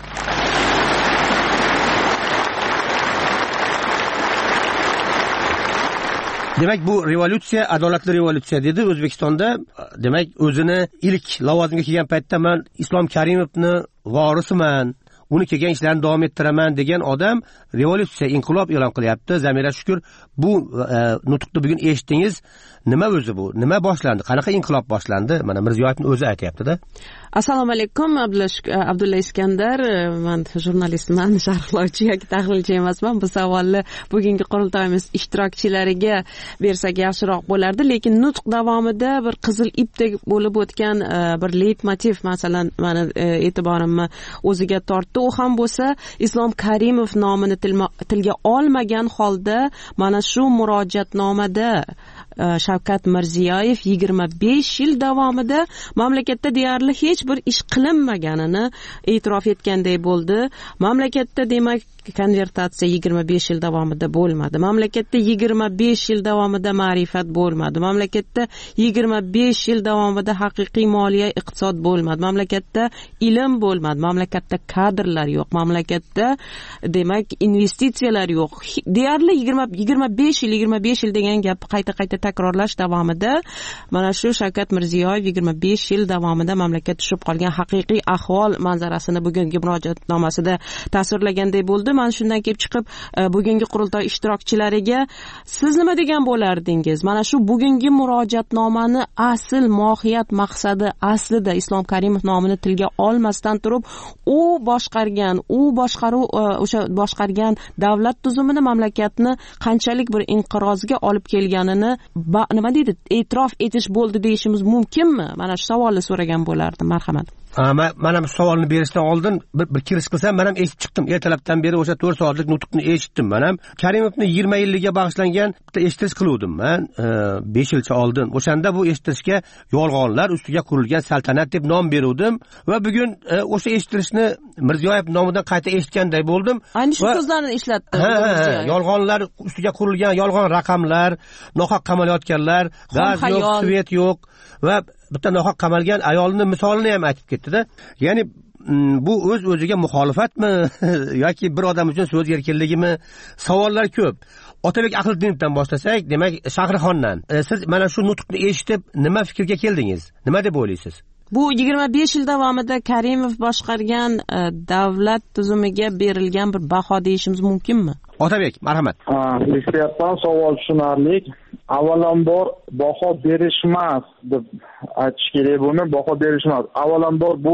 S17: Demak, bu revolyutsiya adolatli revolyutsiya dedi O'zbekistonda. Demak, o'zini ilk lavozimga kelgan paytda men Islom Karimovni vorisiman, uni kelgan ishlarini davom ettiraman degan odam revolyutsiya, inqilob e'lon qilyapti. Zamira Shukur, bu e, nutqni bugun eshitdingiz. Nima o'zi bu? Nima boshlandi? Qanaqa inqilob boshlandi? Mana Mirziyoyevning o'zi aytayapti-da.
S8: Assalomu alaykum Abdulla Iskandar. Men jurnalistman, sharhlovchi yoki tahlilchi emasman. Bu savolni bugungi qurultoyimiz ishtirokchilariga bersak yaxshiroq bo'lardi, lekin nutq davomida bir qizil ipdek bo'lib o'tgan bir leytmotiv masalan meni e'tiborimni o'ziga tortdi. U ham bo'lsa Islom Karimov nomini tilga olmagan holda mana shu murojaatnomada Shavkat Mirziyoyev yigirma besh yil davomida mamlakatda deyarli hech bir ish qilinmaganini e'tirof etganday bo'ldi. Mamlakatda demak konvertatsiya yigirma besh yil davomida bo'lmadi. Mamlakatda yigirma besh yil davomida ma'rifat bo'lmadi. Mamlakatda yigirma besh yil davomida haqiqiy moliya iqtisod bo'lmadi. Mamlakatda ilm bo'lmadi. Mamlakatda kadrlar yo'q. Mamlakatda demak investitsiyalar yo'q. Deyarli yigirma besh yil yigirma besh yil degan gap qayta-qayta takrorlash davomida mana shu Shavkat Mirziyoyev yigirma besh yil davomida mamlakat tushib qolgan haqiqiy ahvol manzarasini bugungi murojaatnomasida tasvirlaganday bo'ldi. Men shundan kelib chiqib bugungi qurultoy ishtirokchilariga siz nima degan bo'lardingiz? Mana shu bugungi murojaatnomani asl mohiyat maqsadi aslida Islom Karimov nomini tilga olmasdan turib, u boshqargan, u boshqaruv o'sha boshqargan davlat tuzumini mamlakatni qanchalik bir inqirozga olib kelganini nima deydi, e'tirof etish bo'ldi deyishimiz mumkinmi? Mana shu savolni so'ragan bo'lardim. Marhamat.
S17: Mana bu savolni berishdan oldin bir, bir kirish qilsam, men ham eshitib chiqdim. Ertalabdan beri o'sha to'rt soatlik nutqni eshitdim. Men ham Karimovning yigirma yilligiga bag'ishlangan bitta eshitish qiluvdim men besh yilcha oldin. O'shanda bu eshitishga yolg'onlar ustiga qurilgan saltanat deb nom beruvdim va bugun o'sha eshitishni Mirziyoyev nomidan qayta eshitganday bo'ldim.
S8: Ayni shu so'zlarni ishlatdi.
S17: Yolg'onlar ustiga qurilgan yolg'on raqamlar, nohaq qamalayotganlar, gaz yo'q, svet yo'q va bitta nohaq qamalgan ayolning misolini ham aytib ketdi-da. Ya'ni bu o'z o'ziga muxolifatmi yoki bir odam uchun so'z erkinligimi? Savollar ko'p. Otabek Ahliddindan boshlasak, demak Shahrixondan. E, siz mana shu nutqni eshitib nima fikrga keldingiz? Nima deb o'ylaysiz?
S8: Bu yigirma besh yil davomida Karimov boshqargan e, davlat tuzumiga berilgan bir baho deyishimiz mumkinmi?
S17: Otabek, marhamat.
S19: Ha, eshityapman, savol tushunarli. Avvalambor baho berishmas deb aytish kerak buni, baho berishmas. Avvalambor bu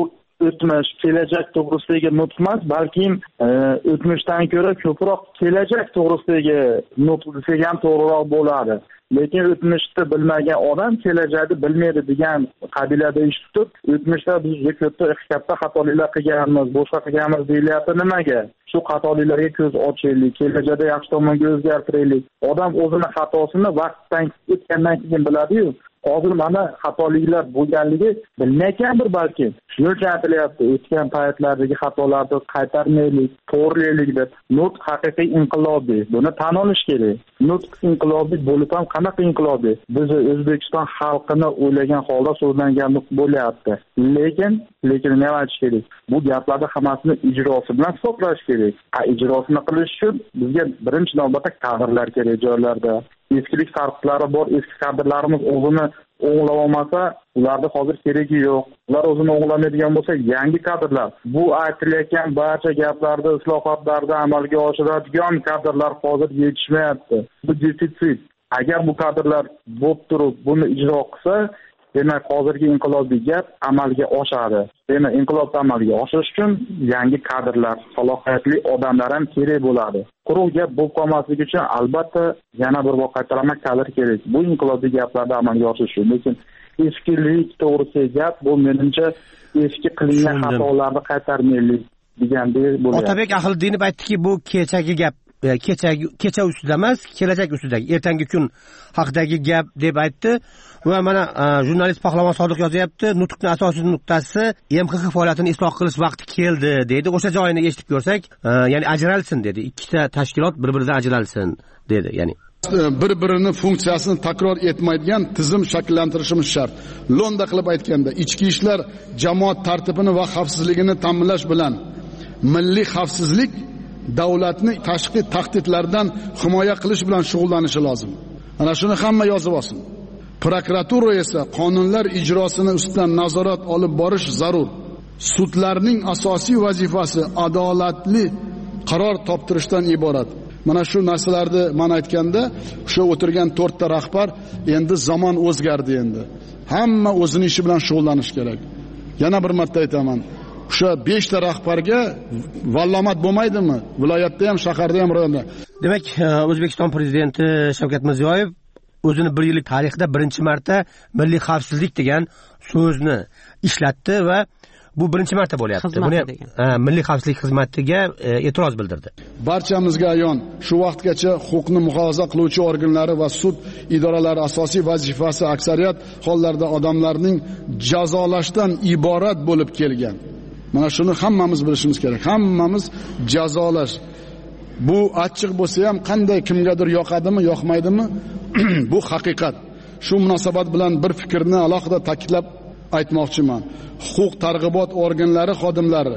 S19: o'tmish kelajak to'g'risidagi nutq emas, balkim o'tmishdan ko'ra ko'proq kelajak to'g'risidagi nutq desak ham to'g'riroq bo'ladi. Lekin o'tmishni bilmagan odam kelajakni bilmaydi degan qabilada ish tutib, o'tmishda biz juda katta katta xatoliklar qilganmiz, boshqa qilganmiz deyilyapti. Nimaga? Shu xatoliklarga ko'z ochaylik, kelajakda yaxshi tomonga o'zgartiraylik. Odam o'zini xatosini vaqtdan o'tgandan keyin biladi-yu. Hozir mana xatoliklar bo'lganligi bilmayotgandir balki. Shuning uchun aytilyapti, o'tgan paytlardagi xatolarni qaytarmaylik, to'g'rilaylik deb. Nutq haqiqiy inqilobiy. Buni tan olish kerak. Nutq inqilobiy bo'lib ham qanaqa inqilobiy? Biz O'zbekiston xalqini o'ylagan holda so'zlangan nutq bo'lyapti. Lekin, lekin nima aytish kerak? Bu gaplarni hammasini ijrosi bilan hisoblash kerak. A ijrosini qilish uchun bizga birinchi navbatda kadrlar kerak joylarda. Eskilik farqlari bor, eski kadrlarimiz o'zini o'nglab olmasa, ularning hozir keragi yo'q. Ular o'zini o'nglamaydigan bo'lsa, yangi kadrlar. Bu aytilayotgan barcha gaplarni, islohotlarni amalga oshiradigan kadrlar hozir yetishmayapti. Bu defitsit. Agar bu kadrlar bo'lib turib, buni ijro qilsa, demak, hozirgi inqilobiy gap amalga oshadi. Demak, inqilobni amalga oshirish uchun yangi kadrlar, salohiyatli odamlar ham kerak bo'ladi. Quruq gap bo'lib qolmasligi uchun albatta yana bir bor qaytaraman kadr kerak. Bu inqilobiy gaplarni amalga oshirish uchun. Lekin eskilik to'g'risidagi gap bu menimcha eski qilingan xatolarni qaytarmaylik degandek bo'lyapti.
S17: Otabek Ahliddinov aytdiki, bu kechagi gap, kecha kecha ustida emas, kelajak ustidagi, ertangi kun haqidagi gap deb aytdi. Va mana jurnalist Pahlavon Sodiq yozyapti, nutqning asosiy nuqtasi M X X faoliyatini isloh qilish vaqti keldi dedi. O'sha joyini eshitib ko'rsak, ya'ni ajralsin dedi. Ikkita tashkilot bir-biridan ajralsin dedi, ya'ni
S2: bir-birini funksiyasini takror etmaydigan tizim shakllantirishimiz shart. Lo'nda qilib aytganda, ichki ishlar jamoat tartibini va xavfsizligini ta'minlash bilan milliy xavfsizlik davlatni tashqi tahdidlardan himoya qilish bilan shug'ullanishi lozim. Ana shuni hamma yozib olsin. Prokuratura esa qonunlar ijrosini ustidan nazorat olib borish zarur. Sudlarning asosiy vazifasi adolatli qaror toptirishdan iborat. Mana shu narsalarni men aytganda, o'sha o'tirgan to'rtta rahbar endi zamon o'zgardi endi. Hamma o'zining ishi bilan shug'ullanish kerak. Yana bir marta aytaman. O'sha besh ta rahbarga vallomat bo'lmaydimi? Viloyatda ham, shaharda ham, rayonda.
S17: Demak, O'zbekiston prezidenti Shavkat Mirziyoyev o'zini bir yillik tarixda birinchi marta milliy xavfsizlik degan so'zni ishlatdi va bu birinchi marta bo'lyapti. Buni milliy xavfsizlik xizmatiga e'tiroz bildirdi.
S2: Barchamizga ayon, shu vaqtgacha huquqni muhofaza qiluvchi organlari va sud idoralari asosiy vazifasi aksariyat hollarda odamlarning jazolashdan iborat bo'lib kelgan. Mana shuni hammamiz bilishimiz kerak. Hammamiz jazolash. Bu achchiq bo'lsa ham qanday kimgadir yoqadimi, yoqmaydimi? Bu haqiqat. Shu munosabat bilan bir fikrni alohida ta'kidlab aytmoqchiman. Huquq targ'ibot organlari xodimlari,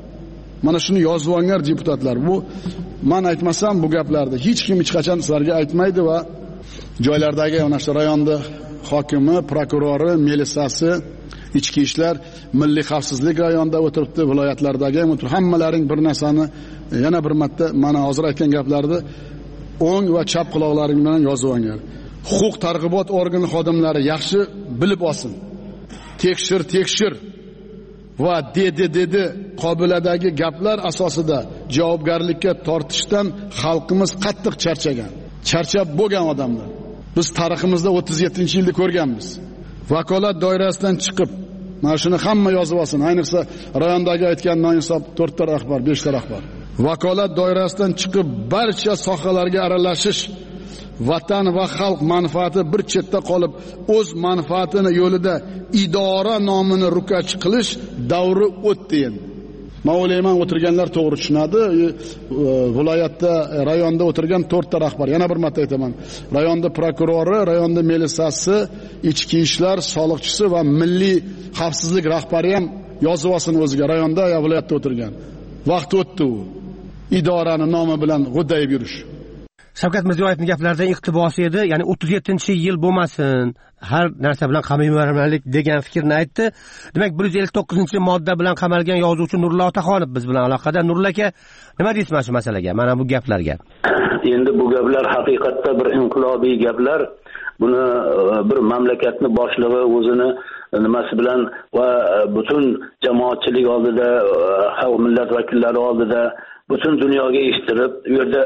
S2: mana shuni yozib olgan deputatlar, bu men aytmasam bu gaplarni hech kim hech qachon sizlarga aytmaydi va joylardagi mana shu rayonda hokimi, prokurori, milisiyasi, ichki ishlar, milliy xavfsizlik rayonida o'tiribdi, viloyatlardagi ham o'tirib, hammalaring bir narsani yana bir marta mana hozir aytgan gaplarni o'ng va chap quloqlaring bilan yozib olgan. Huquq targ'ibot organi xodimlari yaxshi bilib olsin. Tekshir, tekshir va dedi dedi qobiladagi gaplar asosida javobgarlikka tortishdan xalqimiz qattiq charchagan. Charchab bo'lgan odamlar. Biz tariximizda o'ttiz yettinchi yilda ko'rganmiz. Vakolat doirasidan chiqib, mana shuni hamma yozib olsin. Ayniqsa rayondagi aytgan noinsof to'rtta rahbar, beshta rahbar. Vakolat doirasidan chiqib barcha sohalarga aralashish, vatan va xalq manfaati bir chetda qolib, o'z manfaatini yo'lida idora nomini rukaç qilish davri o'tdi endi. Men o'ylayman, o'tirganlar to'g'ri tushunadi. Viloyatda, rayonda o'tirgan to'rtta rahbar, yana bir marta aytaman. Rayonda prokurori, rayonda milisiyasi, ichki ishlar, soliqchisi va milliy xavfsizlik rahbari ham yozib olsin o'ziga, rayonda yo viloyatda o'tirgan. Vaqt o'tdi u. Idorani nomi bilan g'o'dayib yurish.
S17: Shavkat Mirziyoyevning gaplaridan iqtibosi edi, ya'ni o'ttiz yettinchi yil bo'lmasin, har narsa bilan qamayvermaylik degan fikrni aytdi. Demak, bir yuz ellik to'qqizinchi modda bilan qamalgan yozuvchi Nurullo Otaxonov biz bilan aloqada. Nurullo aka, nima deysiz mana shu masalaga, mana bu gaplarga?
S18: Endi bu gaplar haqiqatda bir inqilobiy gaplar. Buni bir mamlakatni boshlig'i o'zini nimasi bilan va butun jamoatchilik oldida, xalq millat vakillari oldida butun dunyoga eshittirib, u yerda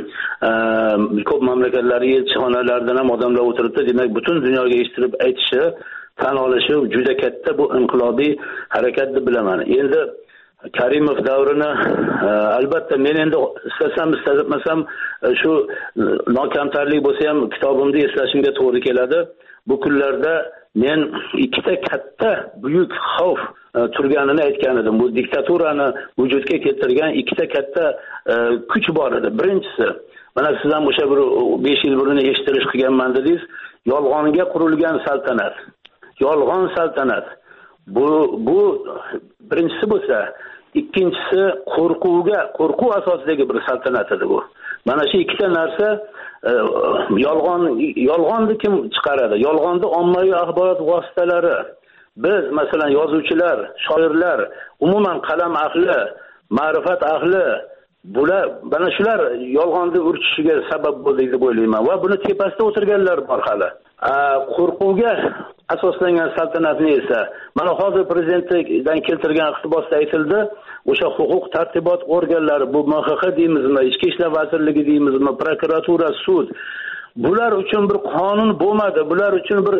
S18: ko'p mamlakatlarga elchixonalardan ham odamlar o'tiribdi, demak butun dunyoga eshittirib aytishi, tan olishi juda katta bu inqilobiy harakat deb bilaman. Endi Karimov davrini albatta men endi istasam istamasam shu nokamtarlik bo'lsa ham kitobimda eslashimga to'g'ri keladi. Bu kunlarda men ikkita katta buyuk xavf turganini aytgan edim. Bu diktaturani vujudga keltirgan ikkita katta kuch bor edi. Birinchisi, mana siz ham o'sha bir besh yil burun eshittirish qilganman dedingiz, yolg'onga qurilgan saltanat. Yolg'on saltanat. Bu bu birinchisi bo'lsa, ikkinchisi qo'rquvga, qo'rquv asosidagi bir saltanat edi bu. Mana shu ikkita narsa yolg'on yolg'onni kim chiqaradi? Yolg'onni ommaviy axborot vositalari. Biz masalan yozuvchilar, shoirlar, umuman qalam ahli, ma'rifat ahli bular mana shular yolg'onni urchishiga sabab bo'ldi deb o'ylayman va buni tepasida o'tirganlar bor hali. Qo'rquvga asoslangan saltanatni esa mana hozir prezidentdan keltirgan iqtibosda aytildi, o'sha huquq tartibot organlari, bu M X X deymizmi, Ichki ishlar vazirligi deymizmi, prokuratura, sud, bular uchun bir qonun bo'lmadi, bular uchun bir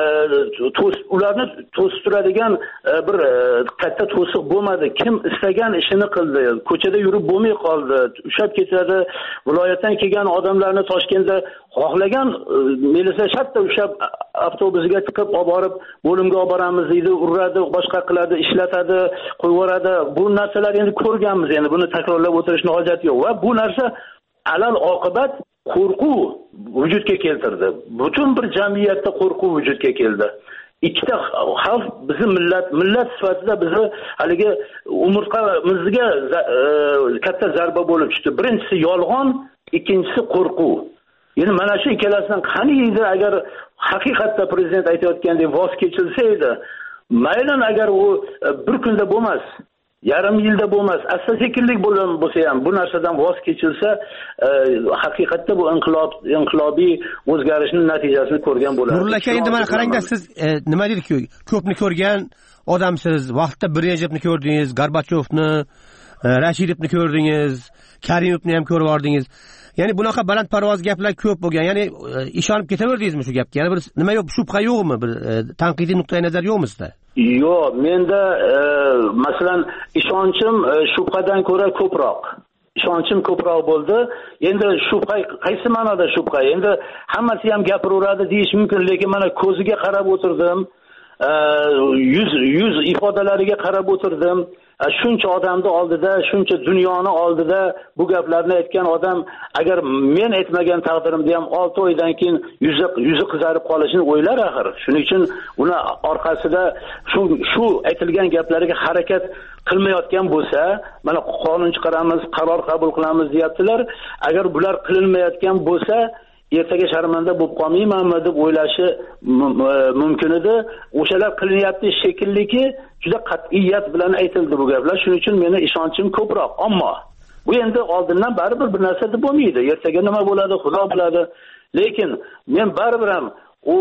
S18: ularni to'sib turadigan bir katta to'siq bo'lmadi. Kim istagan ishini qildi, ko'chada yurib bo'lmay qoldi, ushab ketadi, viloyatdan kelgan odamlarni Toshkentda xohlagan milisa shartta ushab avtobusiga tiqib olib borib bo'limga olib boramiz deydi, uradi, boshqa qiladi, ishlatadi, qo'yib yuboradi. Bu narsalar endi ko'rganmiz, endi buni takrorlab o'tirishning hojati yo'q va bu narsa alal oqibat qo'rquv vujudga keltirdi. Butun bir jamiyatda qo'rquv vujudga keldi. Ikkita xavf bizni millat, millat sifatida bizni haligi umurtqamizga katta zarba bo'lib tushdi. Birinchisi yolg'on, ikkinchisi qo'rquv. Endi mana shu ikkalasidan qaniydi agar haqiqatda prezident aytayotgandek voz kechilsa edi, maylan agar u bir kunda bo'lmas, yarim yilda bo'lmas, asta-sekinlik bo'lsa ham bu narsadan voz kechilsa, haqiqatda bu inqilob inqilobiy o'zgarishning natijasini ko'rgan bo'ladi. Nurul aka, endi mana qarangda, siz nima dedik-ku, ko'pni ko'rgan odamsiz. Vaqtda Brejnevni ko'rdingiz, Gorbachyovni, Rashidovni ko'rdingiz, Karimovni ham ko'rib o'rdingiz. Ya'ni bunaqa balandparvoz gaplar ko'p bo'lgan. Ya'ni ishonib ketaverdingizmi shu gapga? Yana bir nima yo'q, shubha yo'qmi? Bir tanqidiy nuqtai nazar yo'qmi sizda? Yo'q, menda masalan ishonchim shubhadan ko'ra ko'proq. Ishonchim ko'proq bo'ldi. Endi shubha qaysi ma'noda shubha? Endi hammasi ham gapiraveradi deyish mumkin, lekin mana ko'ziga qarab o'tirdim, yuz yuz ifodalariga qarab o'tirdim. Shuncha odamni oldida, shuncha dunyoni oldida bu gaplarni aytgan odam agar men aytmagan taqdirimda ham olti oydan keyin yuzi yuzi qizarib qolishini o'ylar axir. Shuning uchun uni orqasida shu shu aytilgan gaplarga harakat qilmayotgan bo'lsa, mana qonun chiqaramiz, qaror qabul qilamiz deyaptilar. Agar bular qilinmayotgan bo'lsa, ertaga sharmanda bo'lib qolmaymanmi deb o'ylashi mumkin edi. O'shalar qilinyapti shekilliki, juda qat'iyat bilan aytildi bu gaplar. Shuning uchun meni ishonchim ko'proq. Ammo bu endi oldindan baribir bir narsa deb bo'lmaydi. Ertaga nima bo'ladi, Xudo biladi. Lekin men baribir ham u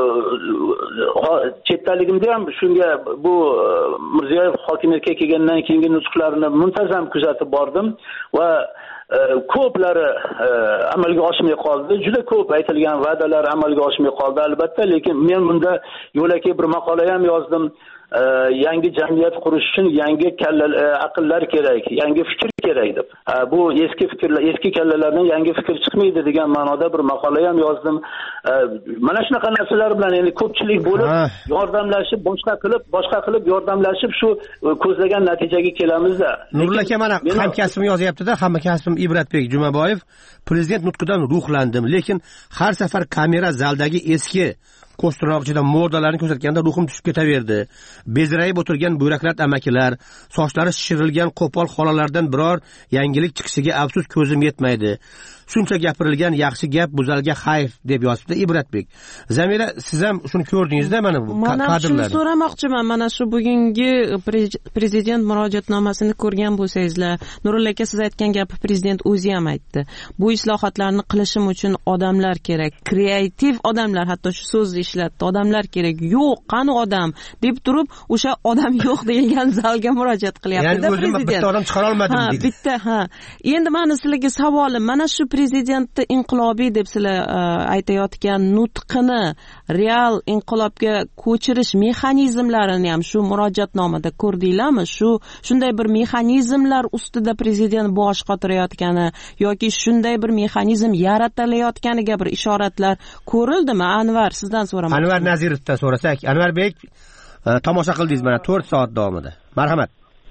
S18: chetdaligimda ham shunga bu Mirziyoyev hokimiyatga kelgandan keyingi nutqlarini muntazam kuzatib bordim va ko'plari amalga oshmay qoldi. Juda ko'p aytilgan va'dalar amalga oshmay qoldi albatta, lekin men bunda yo'laki bir maqola ham yozdim. Yangi jamiyat qurish uchun yangi aqllar kerak, yangi fikr kerak deb. Bu eski fikrlar, eski kallalardan yangi fikr chiqmaydi degan ma'noda bir maqola ham yozdim. Mana shunaqa narsalar bilan endi ko'pchilik bo'lib yordamlashib, boshqa qilib, boshqa qilib yordamlashib shu ko'zlagan natijaga kelamiz-da. Nurul aka, mana hamkasbim yozyapti-da, hamkasbim Ibratbek Jumaboyev, prezident nutqidan ruhlandim, lekin har safar kamera zaldagi eski ko'stirnoqchida mordalarni ko'rsatganda ruhim tushib ketaverdi. Bezrayib o'tirgan byurokrat amakilar, sochlari shishirilgan qo'pol xolalardan biror yangilik chiqishiga afsus ko'zim yetmaydi.
S17: shuncha gapirilgan yaxshi gap buzalga xayf deb yozibdi Ibratbek. Zamira, siz ham shuni ko'rdingizda mana bu kadrlarni.
S8: Mana shuni so'ramoqchiman. Mana shu bugungi prezident murojaatnomasini ko'rgan bo'lsangizlar, Nurulla aka siz aytgan gapni prezident o'zi ham aytdi. Bu islohotlarni qilishim uchun odamlar kerak, kreativ odamlar, hatto shu so'zni ishlatdi. Odamlar kerak. Yo'q, qani odam deb turib, o'sha odam yo'q degan zalga murojaat qilyapti-da prezident.
S17: Ya'ni bitta odam chiqara olmadim
S8: deydi. Ha, bitta, ha. Endi meni sizlarga savolim, mana shu prezidentni inqilobiy deb sizlar aytayotgan nutqini real inqilobga ko'chirish mexanizmlarini ham shu murojaatnomada ko'rdinglarmi? Shu shunday bir mexanizmlar ustida prezident bosh qotirayotgani yoki shunday bir mexanizm yaratilayotganiga bir ishoratlar ko'rildimi? Anvar, sizdan so'ramoqchiman.
S17: Anvar Nazirovdan so'rasak, Anvarbek, tomosha qildingiz mana to'rt soat davomida. Marhamat.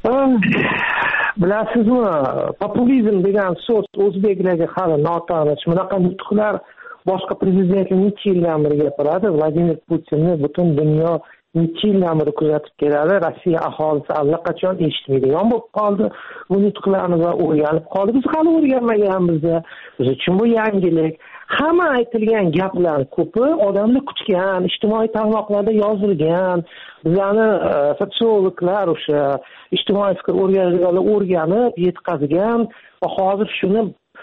S20: Bilasizmi, populizm degan so'z o'zbeklarga hali notanish. Bunaqa nutqlar boshqa prezidentlar necha yildan beri gapiradi. Vladimir Putinni butun dunyo necha yildan beri kuzatib keladi. Rossiya aholisi allaqachon eshitmaydigan bo'lib qoldi bu nutqlarni va o'rganib qoldi. Biz hali o'rganmaganmiz. Biz uchun bu yangilik. Hamma aytilgan gaplar ko'pi odamni kutgan, ijtimoiy tarmoqlarda yozilgan, bizani sotsiologlar o'sha ijtimoiy fikr o'rganganlar o'rganib yetkazgan va hozir shuni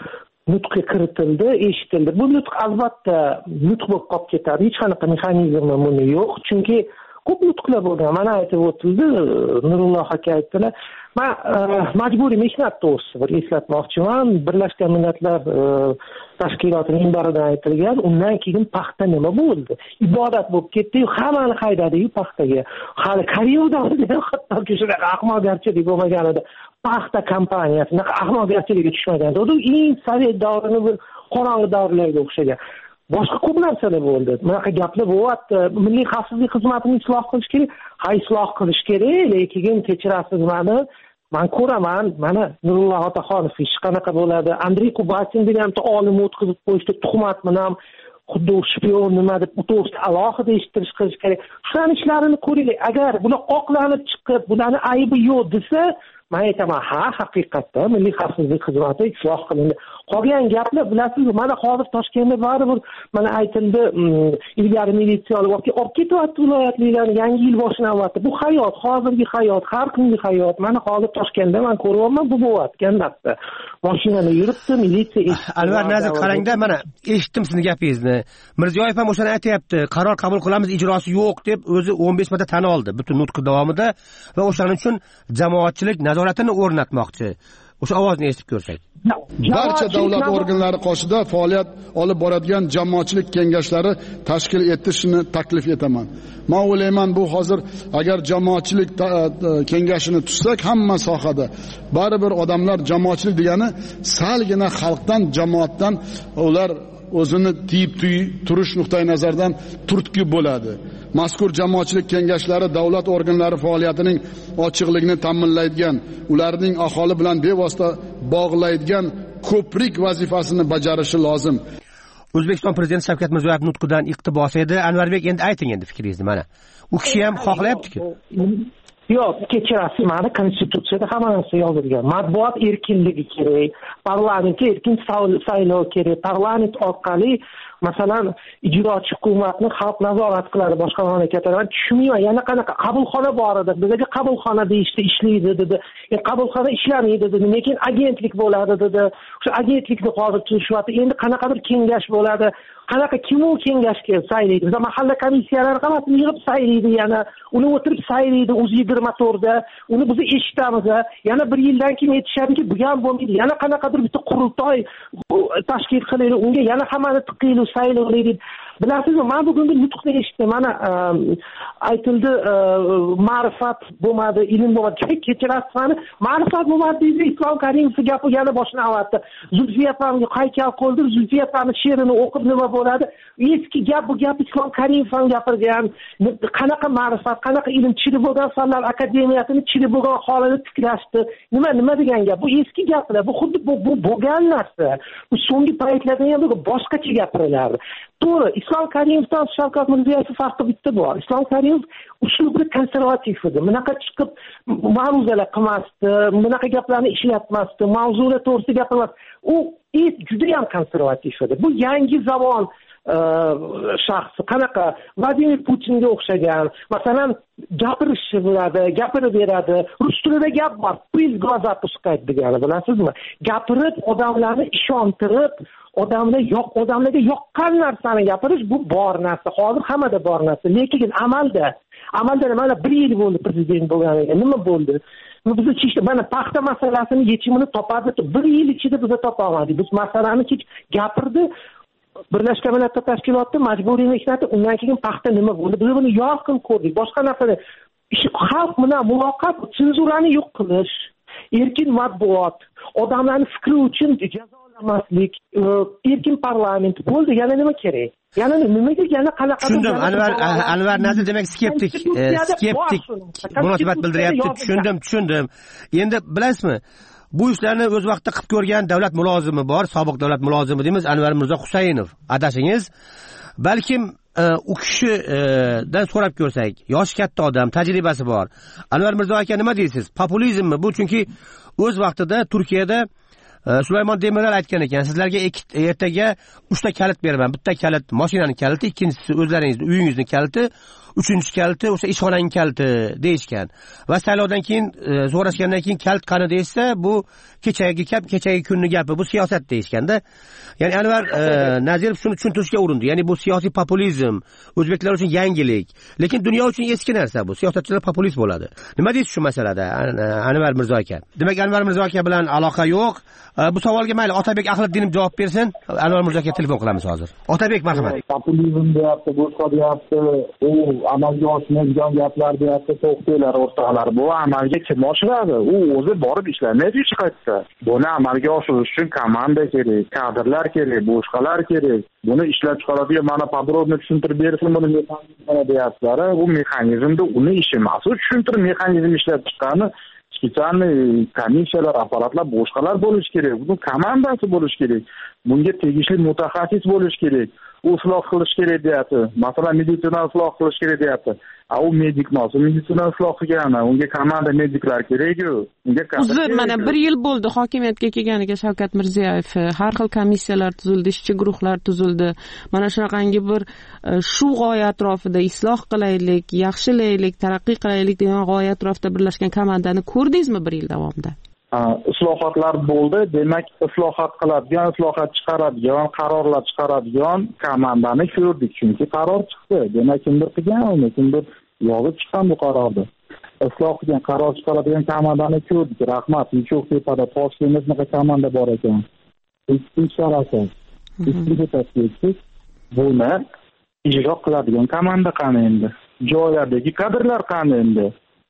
S20: nutqga kiritildi, eshitildi. Bu nutq albatta nutq bo'lib qolib ketadi. Hech qanaqa mexanizmi buni yo'q, chunki ko'p nutqlar bo'lgan. Mana aytib o'tildi, Nurulloh aka aytdilar. Men majburiy mehnat to'g'risida bir eslatmoqchiman. Birlashgan Millatlar tashkilotining minbaridan aytilgan, undan keyin paxta nima bo'ldi? Ibodat bo'lib ketdi-yu, hammani haydadi-yu paxtaga. Hali Koreya davrida hattoki shunaqa ahmoqgarchilik bo'lmagan edi. Paxta kompaniyasi shunaqa ahmoqgarchilikka tushmagan edi. U eng sovet davrini bir qorong'i davrlarga o'xshagan. Boshqa ko'p narsalar bo'ldi. Bunaqa gaplar bo'lyapti. Milliy xavfsizlik xizmatini isloh qilish kerak. Ha, isloh qilish kerak, lekin kechirasiz meni. Men ko'raman, mana Nurulloh Otaxonov ish qanaqa bo'ladi? Andrey Kubatin degan olim o'tkazib qo'yishdi, tuhmat bilan xuddi shpion nima deb u to'g'risida alohida eshittirish qilish kerak. Shularning ishlarini ko'raylik. Agar bular oqlanib chiqib, bularni aybi yo'q desa, men aytaman, ha, haqiqatda milliy xavfsizlik xizmati isloh qilindi. Qolgan gaplar bilasizmi, mana hozir Toshkentda baribir mana aytildi, ilgari militsiya olib olib ketyapti viloyatliklarni yangi yil boshlanyapti. Bu hayot, hozirgi hayot, har kungi hayot. Mana hozir Toshkentda men ko'ryapman, bu bo'layotgan narsa. Mashinada yuribdi, militsiya.
S17: Anvar Nazir, qarangda, mana eshitdim sizni gapingizni. Mirziyoyev ham o'shani aytayapti, qaror qabul qilamiz, ijrosi yo'q deb o'zi o'n besh marta tan oldi butun nutq davomida va o'shaning uchun jamoatchilik nazoratini o'rnatmoqchi. O'sha ovozni eshitib ko'rsak.
S2: Barcha davlat organlari qoshida faoliyat olib boradigan jamoatchilik kengashlari tashkil etishni taklif etaman. Men o'ylayman, bu hozir agar jamoatchilik kengashini tuzsak hamma sohada baribir odamlar jamoatchilik degani salgina xalqdan, jamoatdan ular o'zini tiyib turish nuqtai nazaridan turtki bo'ladi. Mazkur jamoatchilik kengashlari davlat organlari faoliyatining ochiqligini ta'minlaydigan, ularning aholi bilan bevosita bog'laydigan ko'prik vazifasini bajarishi lozim.
S17: O'zbekiston prezidenti Shavkat Mirziyoyev nutqidan iqtibos edi. Anvarbek, endi ayting endi fikringizni mana. U kishi ham xohlayapti-ku.
S20: Yo'q, kechirasiz, mana konstitutsiyada hamma narsa yozilgan. Matbuot erkinligi kerak, parlamentga erkin saylov kerak, parlament orqali masalan ijrochi hukumatni xalq nazorat qiladi. Boshqa mamlakatlarda tushunmayman, yana qanaqa qabulxona bor edi. Bizga qabulxona deyishdi, ishlaydi dedi. E qabulxona ishlamaydi dedi. Lekin agentlik bo'ladi dedi. O'sha agentlikni hozir turishyapti. Endi qanaqadir kengash bo'ladi. Qanaqa kim u kengashga saylaydi? Biz mahalla komissiyalari hammasini yig'ib saylaydi, yana uni o'tirib saylaydi o'z yigirma to'rtda. Uni biz eshitamiz. Yana bir yildan keyin aytishadiki, bu ham bo'lmaydi. Yana qanaqadir bitta qurultoy tashkil qilaylik, unga yana hammani tiqaylik, saylaylik. Bilasizmi, men bugungi nutqni eshitdim. Mana aytildi, ma'rifat bo'lmadi, ilm bo'lmadi. Kechirasiz, meni ma'rifat bo'lmadi deydi. Islom Karimovning gapi yana boshlanyapti. Zulfiya famga haykal qo'ydi, Zulfiya famning she'rini o'qib nima bo'ladi? Eski gap, bu gap Islom Karimov ham gapirgan. Qanaqa ma'rifat, qanaqa ilm, chirib bo'lgan fanlar akademiyasini chirib bo'lgan holida tiklashdi. Nima nima degan gap? Bu eski gaplar. Bu xuddi bu bo'lgan narsa. Bu so'nggi paytlarda ham boshqacha gapirilardi. To'g'ri, Islom Karimovdan Shavkat Mirziyoyev farqi bitta bor. Islom Karimov uslubli konservativ edi. Bunaqa chiqib ma'ruzalar qilmasdi, bunaqa gaplarni ishlatmasdi, mavzular to'g'risida gapirmasdi. U juda ham konservativ edi. Bu yangi zamon shaxsi qanaqa Vladimir Putinga o'xshagan, masalan, gapirishni biladi, gapirib beradi. Rus tilida gap bor, "Pil глаза пускать" degani bilasizmi? Gapirib, odamlarni ishontirib, odamlar yo'q, odamlarga yoqqan narsani gapirish bu bor narsa. Hozir hammada bor narsa. Lekin amalda, amalda mana bir yil bo'ldi prezident bo'lganiga. Nima bo'ldi? Biz chishdi, mana paxta masalasini yechimini topadi. Bir yil ichida biz topa olmadik. Biz masalani gapirdi. Birlashgan Millatlar Tashkiloti majburiy mehnati, undan keyin paxta nima bo'ldi? Biz buni yorqin ko'rdik. Boshqa narsa xalq bilan muloqot, senzurani yo'q qilish, erkin matbuot, odamlarning fikri uchun jazolamaslik, erkin parlament bo'ldi. Yana nima kerak? Yana nimaga yana qanaqa?
S17: Tushundim. Anvar Anvar Nazir demak skeptik, skeptik munosabat bildiryapti. Tushundim, tushundim. Endi bilasizmi? Bu ishlarni o'z vaqtida qilib ko'rgan davlat mulozimi bor, sobiq davlat mulozimi deymiz, Anvar Mirzo Husaynov. Adashingiz. Balkim u kishidan so'rab ko'rsak, yoshi katta odam, tajribasi bor. Anvar Mirzo aka, nima deysiz? Populizmmi bu? Chunki o'z vaqtida Turkiyada Sulaymon Demirel aytgan ekan, sizlarga ertaga uchta kalit beraman. Bitta kalit mashinaning kaliti, ikkinchisi o'zlaringizning uyingizning kaliti, uchinchi kaliti o'sha ishxonaning kaliti deyishgan. Va saylovdan keyin so'rashgandan keyin kalit qani deysa, bu kechagi gap, kechagi kunni gapi, bu siyosat deyishganda. Ya'ni Anvar Nazirov shuni tushuntirishga urindi. Ya'ni bu siyosiy populizm o'zbeklar uchun yangilik, lekin dunyo uchun eski narsa bu. Siyosatchilar populist bo'ladi. Nima deysiz shu masalada, Anvar Mirzo aka? Demak, Anvar Mirzo aka bilan aloqa yo'q. Bu savolga mayli Otabek Ahliddinov javob bersin. Anvar Mirzo aka telefon qilamiz hozir. Otabek, marhamat.
S19: Populizm deyapti, boshqa deyapti, u amalga oshmaydigan gaplar deyapti, to'xtanglar o'rtoqlar. Bu amalga kim oshiradi? U o'zi borib ishlamaydi hech qayerda. Buni amalga oshirish uchun komanda kerak, kadrlar kerak, boshqalar kerak. Buni ishlab chiqaradigan mana podrobni tushuntirib bersin, buni mexanizmlar deyaptilar. Bu mexanizmda uni ishi emas. U tushuntirib mexanizm ishlab chiqqani spesialniy komissiyalar, apparatlar, boshqalar bo'lishi kerak. Buni komandasi bo'lishi kerak. Bunga tegishli mutaxassis bo'lishi kerak. U isloh qilish kerak deyapti. Masalan, meditsina isloh qilish kerak deyapti. A u medik emas, meditsina isloh qilgani, unga komanda mediklar kerak-ku. Unga
S8: Uzr, mana bir yil bo'ldi hokimiyatga kelganiga Shavkat Mirziyoyev. Har xil komissiyalar tuzildi, ishchi guruhlar tuzildi. Mana shunaqangi bir shu g'oya atrofida isloh qilaylik, yaxshilaylik, taraqqiy qilaylik degan g'oya atrofida birlashgan komandani ko'rdingizmi bir yil davomida?
S19: Islohotlar bo'ldi, demak islohot qiladigan, islohot chiqaradigan, qarorlar chiqaradigan komandani ko'rdik, chunki qaror chiqdi. Demak kimdir qilgan, kimdir yozib chiqqan bu qarorni. Isloh qilgan, qaror chiqaradigan komandani ko'rdik. Rahmat, Yuchoqtepada Toshkentda komanda bor ekan. Ikkinchi sarasi, ikkinchi tasdiqsiz buni ijro qiladigan komanda qani endi? Joylardagi kadrlar qani endi?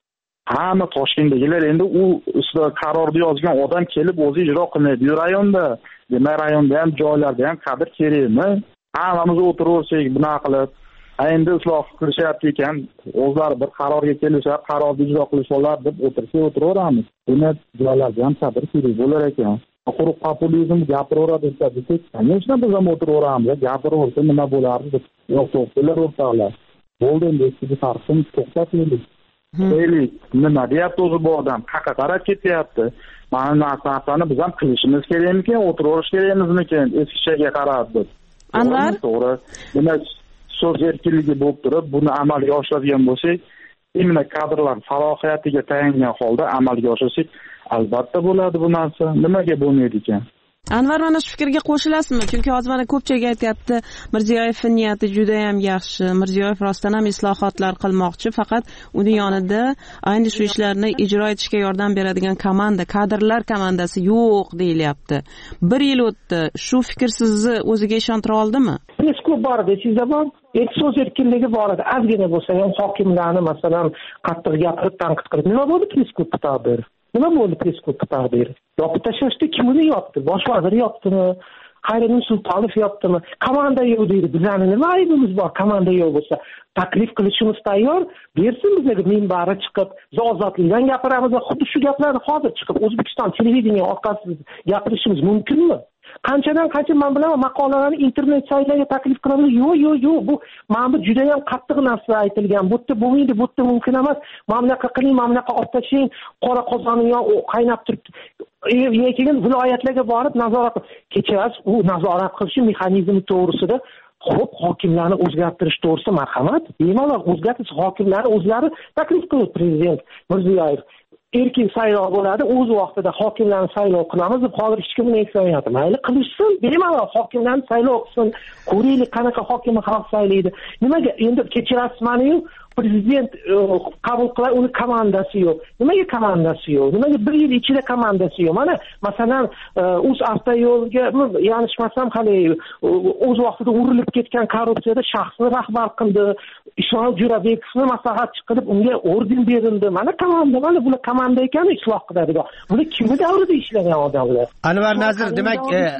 S19: Hamma Toshkentdagilar endi u ustida qarorni yozgan odam kelib o'zi ijro qilmaydi. Rayonda, demak rayonda ham, joylarda ham kadr kerakmi? Hammamiz o'tiraversak bunaqa qilib, endi isloh qilishyapti ekan, o'zlari bir qarorga kelishar, qarorni ijro qilishlar deb o'tirsa o'tiraveramiz. Buni joylarda ham kadr kerak bo'lar ekan. Quruq populizm gapiraveradi desak, конечно biz ham o'tiraveramiz, gapiraversa nima bo'lardi deb. Yo'q, to'xtalar o'rtoqlar. Bo'ldi, endi eski farqni to'xtataylik. Deylik, nima deyapti o'zi bu odam? Qayerga qarab ketyapti? Mana narsani biz ham qilishimiz kerakmikan, o'tiraverish kerakmizmikan, eskichaga qarab deb.
S8: Anvar,
S19: to'g'ri. Demak, so'z erkinligi bo'lib turib, buni amalga oshiradigan bo'lsak, imla kadrlar salohiyatiga tayangan holda amalga oshirsak, albatta bo'ladi bu narsa. Nimaga bo'lmaydi ekan?
S8: Anvar, mana shu fikrga qo'shilasizmi? Chunki hozir mana ko'pchilik aytyapti, Mirziyoyevning niyati juda ham yaxshi. Mirziyoyev rostdan ham islohotlar qilmoqchi, faqat uning yonida ayni shu ishlarni ijro etishga yordam beradigan komanda, kadrlar komandasi yo'q deyilyapti. Bir yil o'tdi. Shu fikr sizni o'ziga ishontira oldimi?
S20: Press-klub bor edi, sizda bor. So'z erkinligi bor edi. Ozgina bo'lsa ham hokimlarni masalan qattiq gapirib, tanqid qilib, nima bo'ldi press-klub taqdir? Nima bo'ldi press-klub taqdir? Yopib tashlashdi, kim uni yopdi? Bosh vazir yopdimi? Xayriddin Sultonov yopdimi? Komanda yo'q deydi. Bizlarning nima aybimiz bor? Komanda yo'q bo'lsa, taklif qilishimiz tayyor. Bersin bizga minbari chiqib, ozodlikdan gapiramiz va xuddi shu gaplarni hozir chiqib O'zbekiston televideniya orqasida gapirishimiz mumkinmi? Qanchadan qancha men bilan maqolalarni internet saytlarga taklif qilamiz. Yo'q, yo'q, yo'q. Bu mana bu juda ham qattiq narsa aytilgan. Bu yerda bo'lmaydi, bu yerda mumkin emas. Mamlakat qiling, mamlakat olib tashlang, qora qozonni yo qaynab turibdi. keyin viloyatlarga borib nazorat kechirasiz, u nazorat qilish mexanizmi to'g'risida xo'p, hokimlarni o'zgartirish to'g'risida marhamat, bemalol o'zgartirish, hokimlarni o'zlari taklif qildi prezident Mirziyoyev. Erkin saylov bo'ladi, o'z vaqtida hokimlarni saylov qilamiz deb hozir hech kim aytmayapti. Mayli qilishsin, bemalol hokimlarni saylov qilsin, ko'raylik qanaqa hokimni xalq saylaydi. Nimaga endi kechirasiz mani-yu prezident qabul qiladi, uni komandasi yo'q. Nimaga komandasi yo'q? Nimaga bir yil ichida komandasi yo'q? Mana masalan, uz avtoyo'lga, yanglishmasam, hali o'z vaqtida urilib ketgan korrupsiyada shaxsni rahbar qildi. Ishonib Jo'rabekovni maslahatchi qilib, unga orden berildi. Mana komanda, mana bular komanda ekan, isloh qiladigan. Buni kimni davrida ishlagan odamlar?
S17: Anvar Nazir, demak,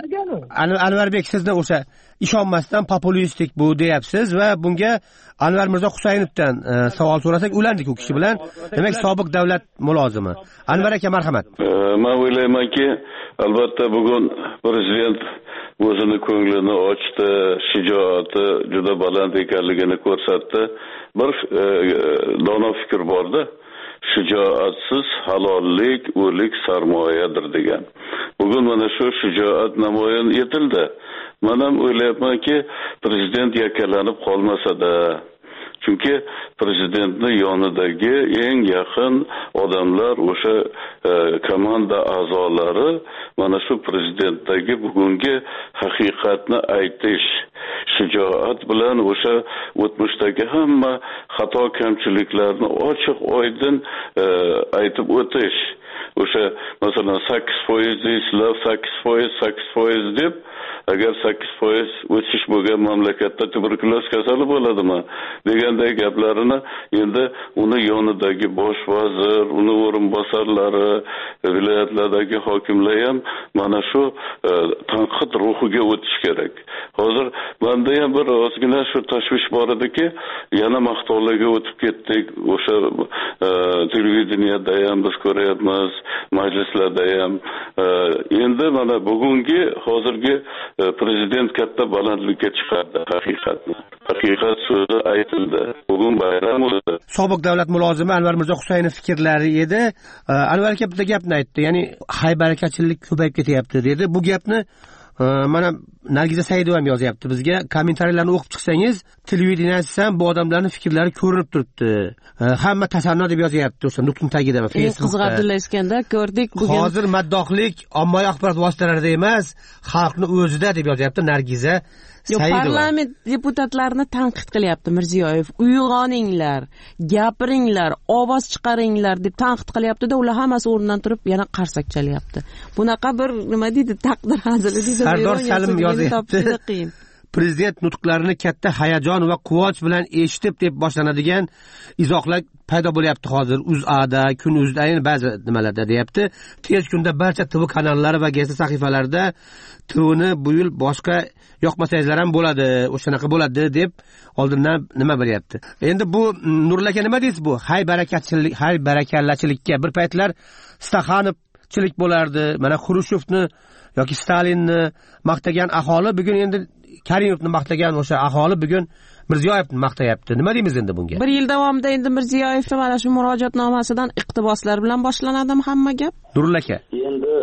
S17: Anvarbek, sizni o'sha ishonmasdan populistik bu deyapsiz va bunga Anvar Mirzo Husaynovdan e, savol so'rasak, ulandik u kishi bilan. Demak, sobiq davlat mulozimi. Anvar aka, marhamat.
S21: Men o'ylaymanki, albatta bugun prezident o'zini ko'nglini ochdi, shijoati juda baland ekanligini ko'rsatdi. Bir e, dono fikr borda, shijoatsiz halollik o'lik sarmoyadir degan. Bugun mana shu shijoat namoyon etildi. Men ham o'ylayapmanki, prezident yakkalanib qolmasa-da, chunki prezidentning yonidagi eng yaqin odamlar, o'sha e, komanda a'zolari mana shu prezidentdagi bugungi haqiqatni aytish, shijoat bilan o'sha o'tmishdagi hamma xato kamchiliklarni ochiq oydin e, aytib o'tish. O'sha masalan sakkiz foiz deysizlar, sakkiz foiz, sakkiz foiz deb, agar sakkiz foiz o'sish bo'lgan mamlakatda tuberkuloz kasali bo'ladimi deganday gaplarini endi uni yonidagi bosh vazir, uni o'rinbosarlari, viloyatlardagi hokimlar ham mana shu e, tanqid ruhiga o'tish kerak. Hozir menda ham bir ozgina shu tashvish bor ediki, yana maqtovlarga o'tib ketdik. O'sha e, televideniyada ham biz ko'ryapmiz, majlislarda ham. E, endi mana bugungi hozirgi e, prezident katta balandlikka chiqardi haqiqatni. Haqiqat so'zi aytildi. Bugun bayram o'tdi.
S17: Sobiq davlat mulozimi Anvar Mirzo Husaynov fikrlari edi. Anvar aka bitta gapni aytdi. Ya'ni haybarakachilik ko'payib ketyapti dedi. Bu gapni mana Nargiza Saidova ham yozyapti bizga. Kommentariyalarni o'qib chiqsangiz, televideniyasiz ham bu odamlarning fikrlari ko'rinib turibdi. Hamma tasanno deb yozyapti o'sha nutqning tagida va Facebookda.
S8: Qiziq, Abdulla Iskandar, ko'rdik bugun.
S17: Hozir maddohlik ommaviy axborot vositalarida emas, xalqning o'zida deb yozyapti Nargiza Saidova.
S8: Parlament deputatlarini tanqid qilyapti Mirziyoyev. Uyg'oninglar, gapiringlar, ovoz chiqaringlar deb tanqid qilyapti-da, ular hammasi o'rnidan turib yana qarsak chalyapti. Bunaqa bir nima deydi, taqdir hazili deydi.
S17: Sardor Salim yozyapti. Prezident nutqlarini katta hayajon va quvonch bilan eshitib deb boshlanadigan izohlar paydo bo'lyapti hozir O'zAda, Kun.uz'da, ayni ba'zi nimalarda deyapti. Tez kunda barcha T V kanallari va gazeta sahifalarida T V'ni bu yil boshqa yoqmasangizlar ham bo'ladi, o'shanaqa bo'ladi deb oldindan nima beryapti. Endi bu Nurul aka nima deysiz bu? Hay barakachilik, hay barakallachilikka bir paytlar Staxanovchilik bo'lardi. Mana Xrushchevni yoki Stalinni maqtagan aholi bugun endi Karimovni maqtagan o'sha aholi bugun Mirziyoyevni maqtayapti. Nima deymiz endi bunga?
S8: Bir yil davomida endi Mirziyoyevning mana shu murojaatnomasidan iqtiboslar bilan boshlanadimi hamma gap?
S17: Nurul aka.
S18: Endi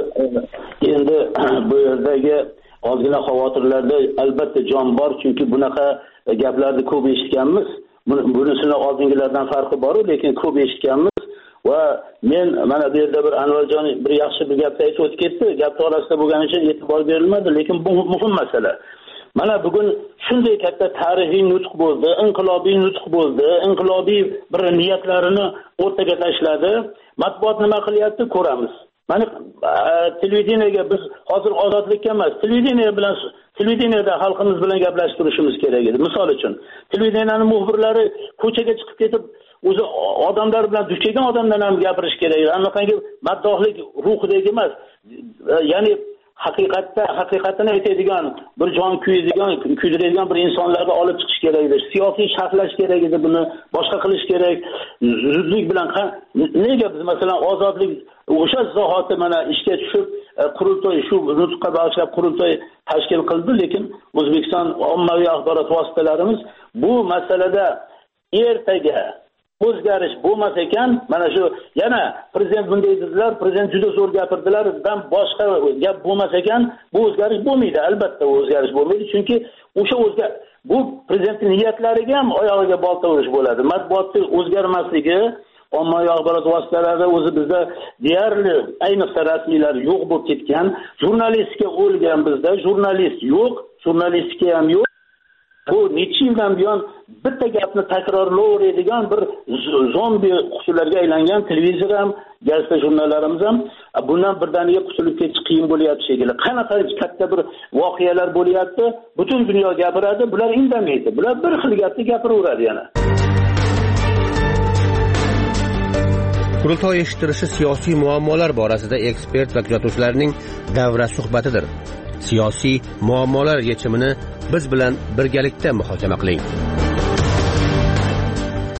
S18: endi bu yerdagi ozgina xavotirlarda albatta jon bor, chunki bunaqa gaplarni ko'p eshitganmiz. Bunisini oldingilardan farqi bor, lekin ko'p eshitganmiz. Va men mana bu yerda bir Anvarjon bir yaxshi bir gap aytib o'tib ketdi. Gap orasida bo'lgani uchun e'tibor berilmadi, lekin bu muhim masala. Mana bugun shunday katta tarixiy nutq bo'ldi, inqilobiy nutq bo'ldi, inqilobiy bir niyatlarini o'rtaga tashladi. Matbuot nima qilyapti ko'ramiz. Mana televideniyaga biz hozir ozodlikka emas, televideniya bilan televideniyada xalqimiz bilan gaplashib turishimiz kerak edi. Misol uchun, televideniyaning muxbirlari ko'chaga chiqib ketib o'zi odamlar bilan duch kelgan odamdan ham gapirish kerak edi. Anaqangi maddohlik ruhidagi emas. Ya'ni haqiqatda haqiqatini aytadigan, bir jon kuyadigan, kuydiradigan bir insonlarni olib chiqish kerak edi. Siyosiy sharhlash kerak edi, buni boshqa qilish kerak. Zudlik bilan nega biz masalan ozodlik o'sha zahoti mana ishga tushib qurultoy shu nutqqa bag'ishlab qurultoy tashkil qildi, lekin O'zbekiston ommaviy axborot vositalarimiz bu masalada ertaga o'zgarish bo'lmas ekan, mana shu yana prezident bunday dedilar, prezident juda zo'r gapirdilar, dan boshqa gap bo'lmas ekan, bu o'zgarish bo'lmaydi. Albatta o'zgarish bo'lmaydi, chunki o'sha o'zgar bu prezidentning niyatlariga ham oyog'iga bolta urish bo'ladi. Matbuotning o'zgarmasligi, ommaviy axborot vositalari o'zi bizda deyarli, ayniqsa rasmiylar yo'q bo'lib ketgan, jurnalistika o'lgan bizda, jurnalist yo'q, jurnalistika ham yo'q. Bu necha yildan buyon bitta gapni takrorlayveradigan bir zombi qushlarga aylangan televizor ham, gazeta jurnallarimiz ham bundan birdaniga qutulib ketish qiyin bo'lyapti shekilli. Qanaqa katta bir voqealar bo'lyapti, butun dunyo gapiradi, bular indamaydi. Bular bir xil gapni gapiraveradi yana.
S17: Qurultoy eshittirishi siyosiy muammolar borasida ekspert va kuzatuvchilarning davra suhbatidir. Siyosiy muammolar yechimini biz bilan birgalikda muhokama qiling.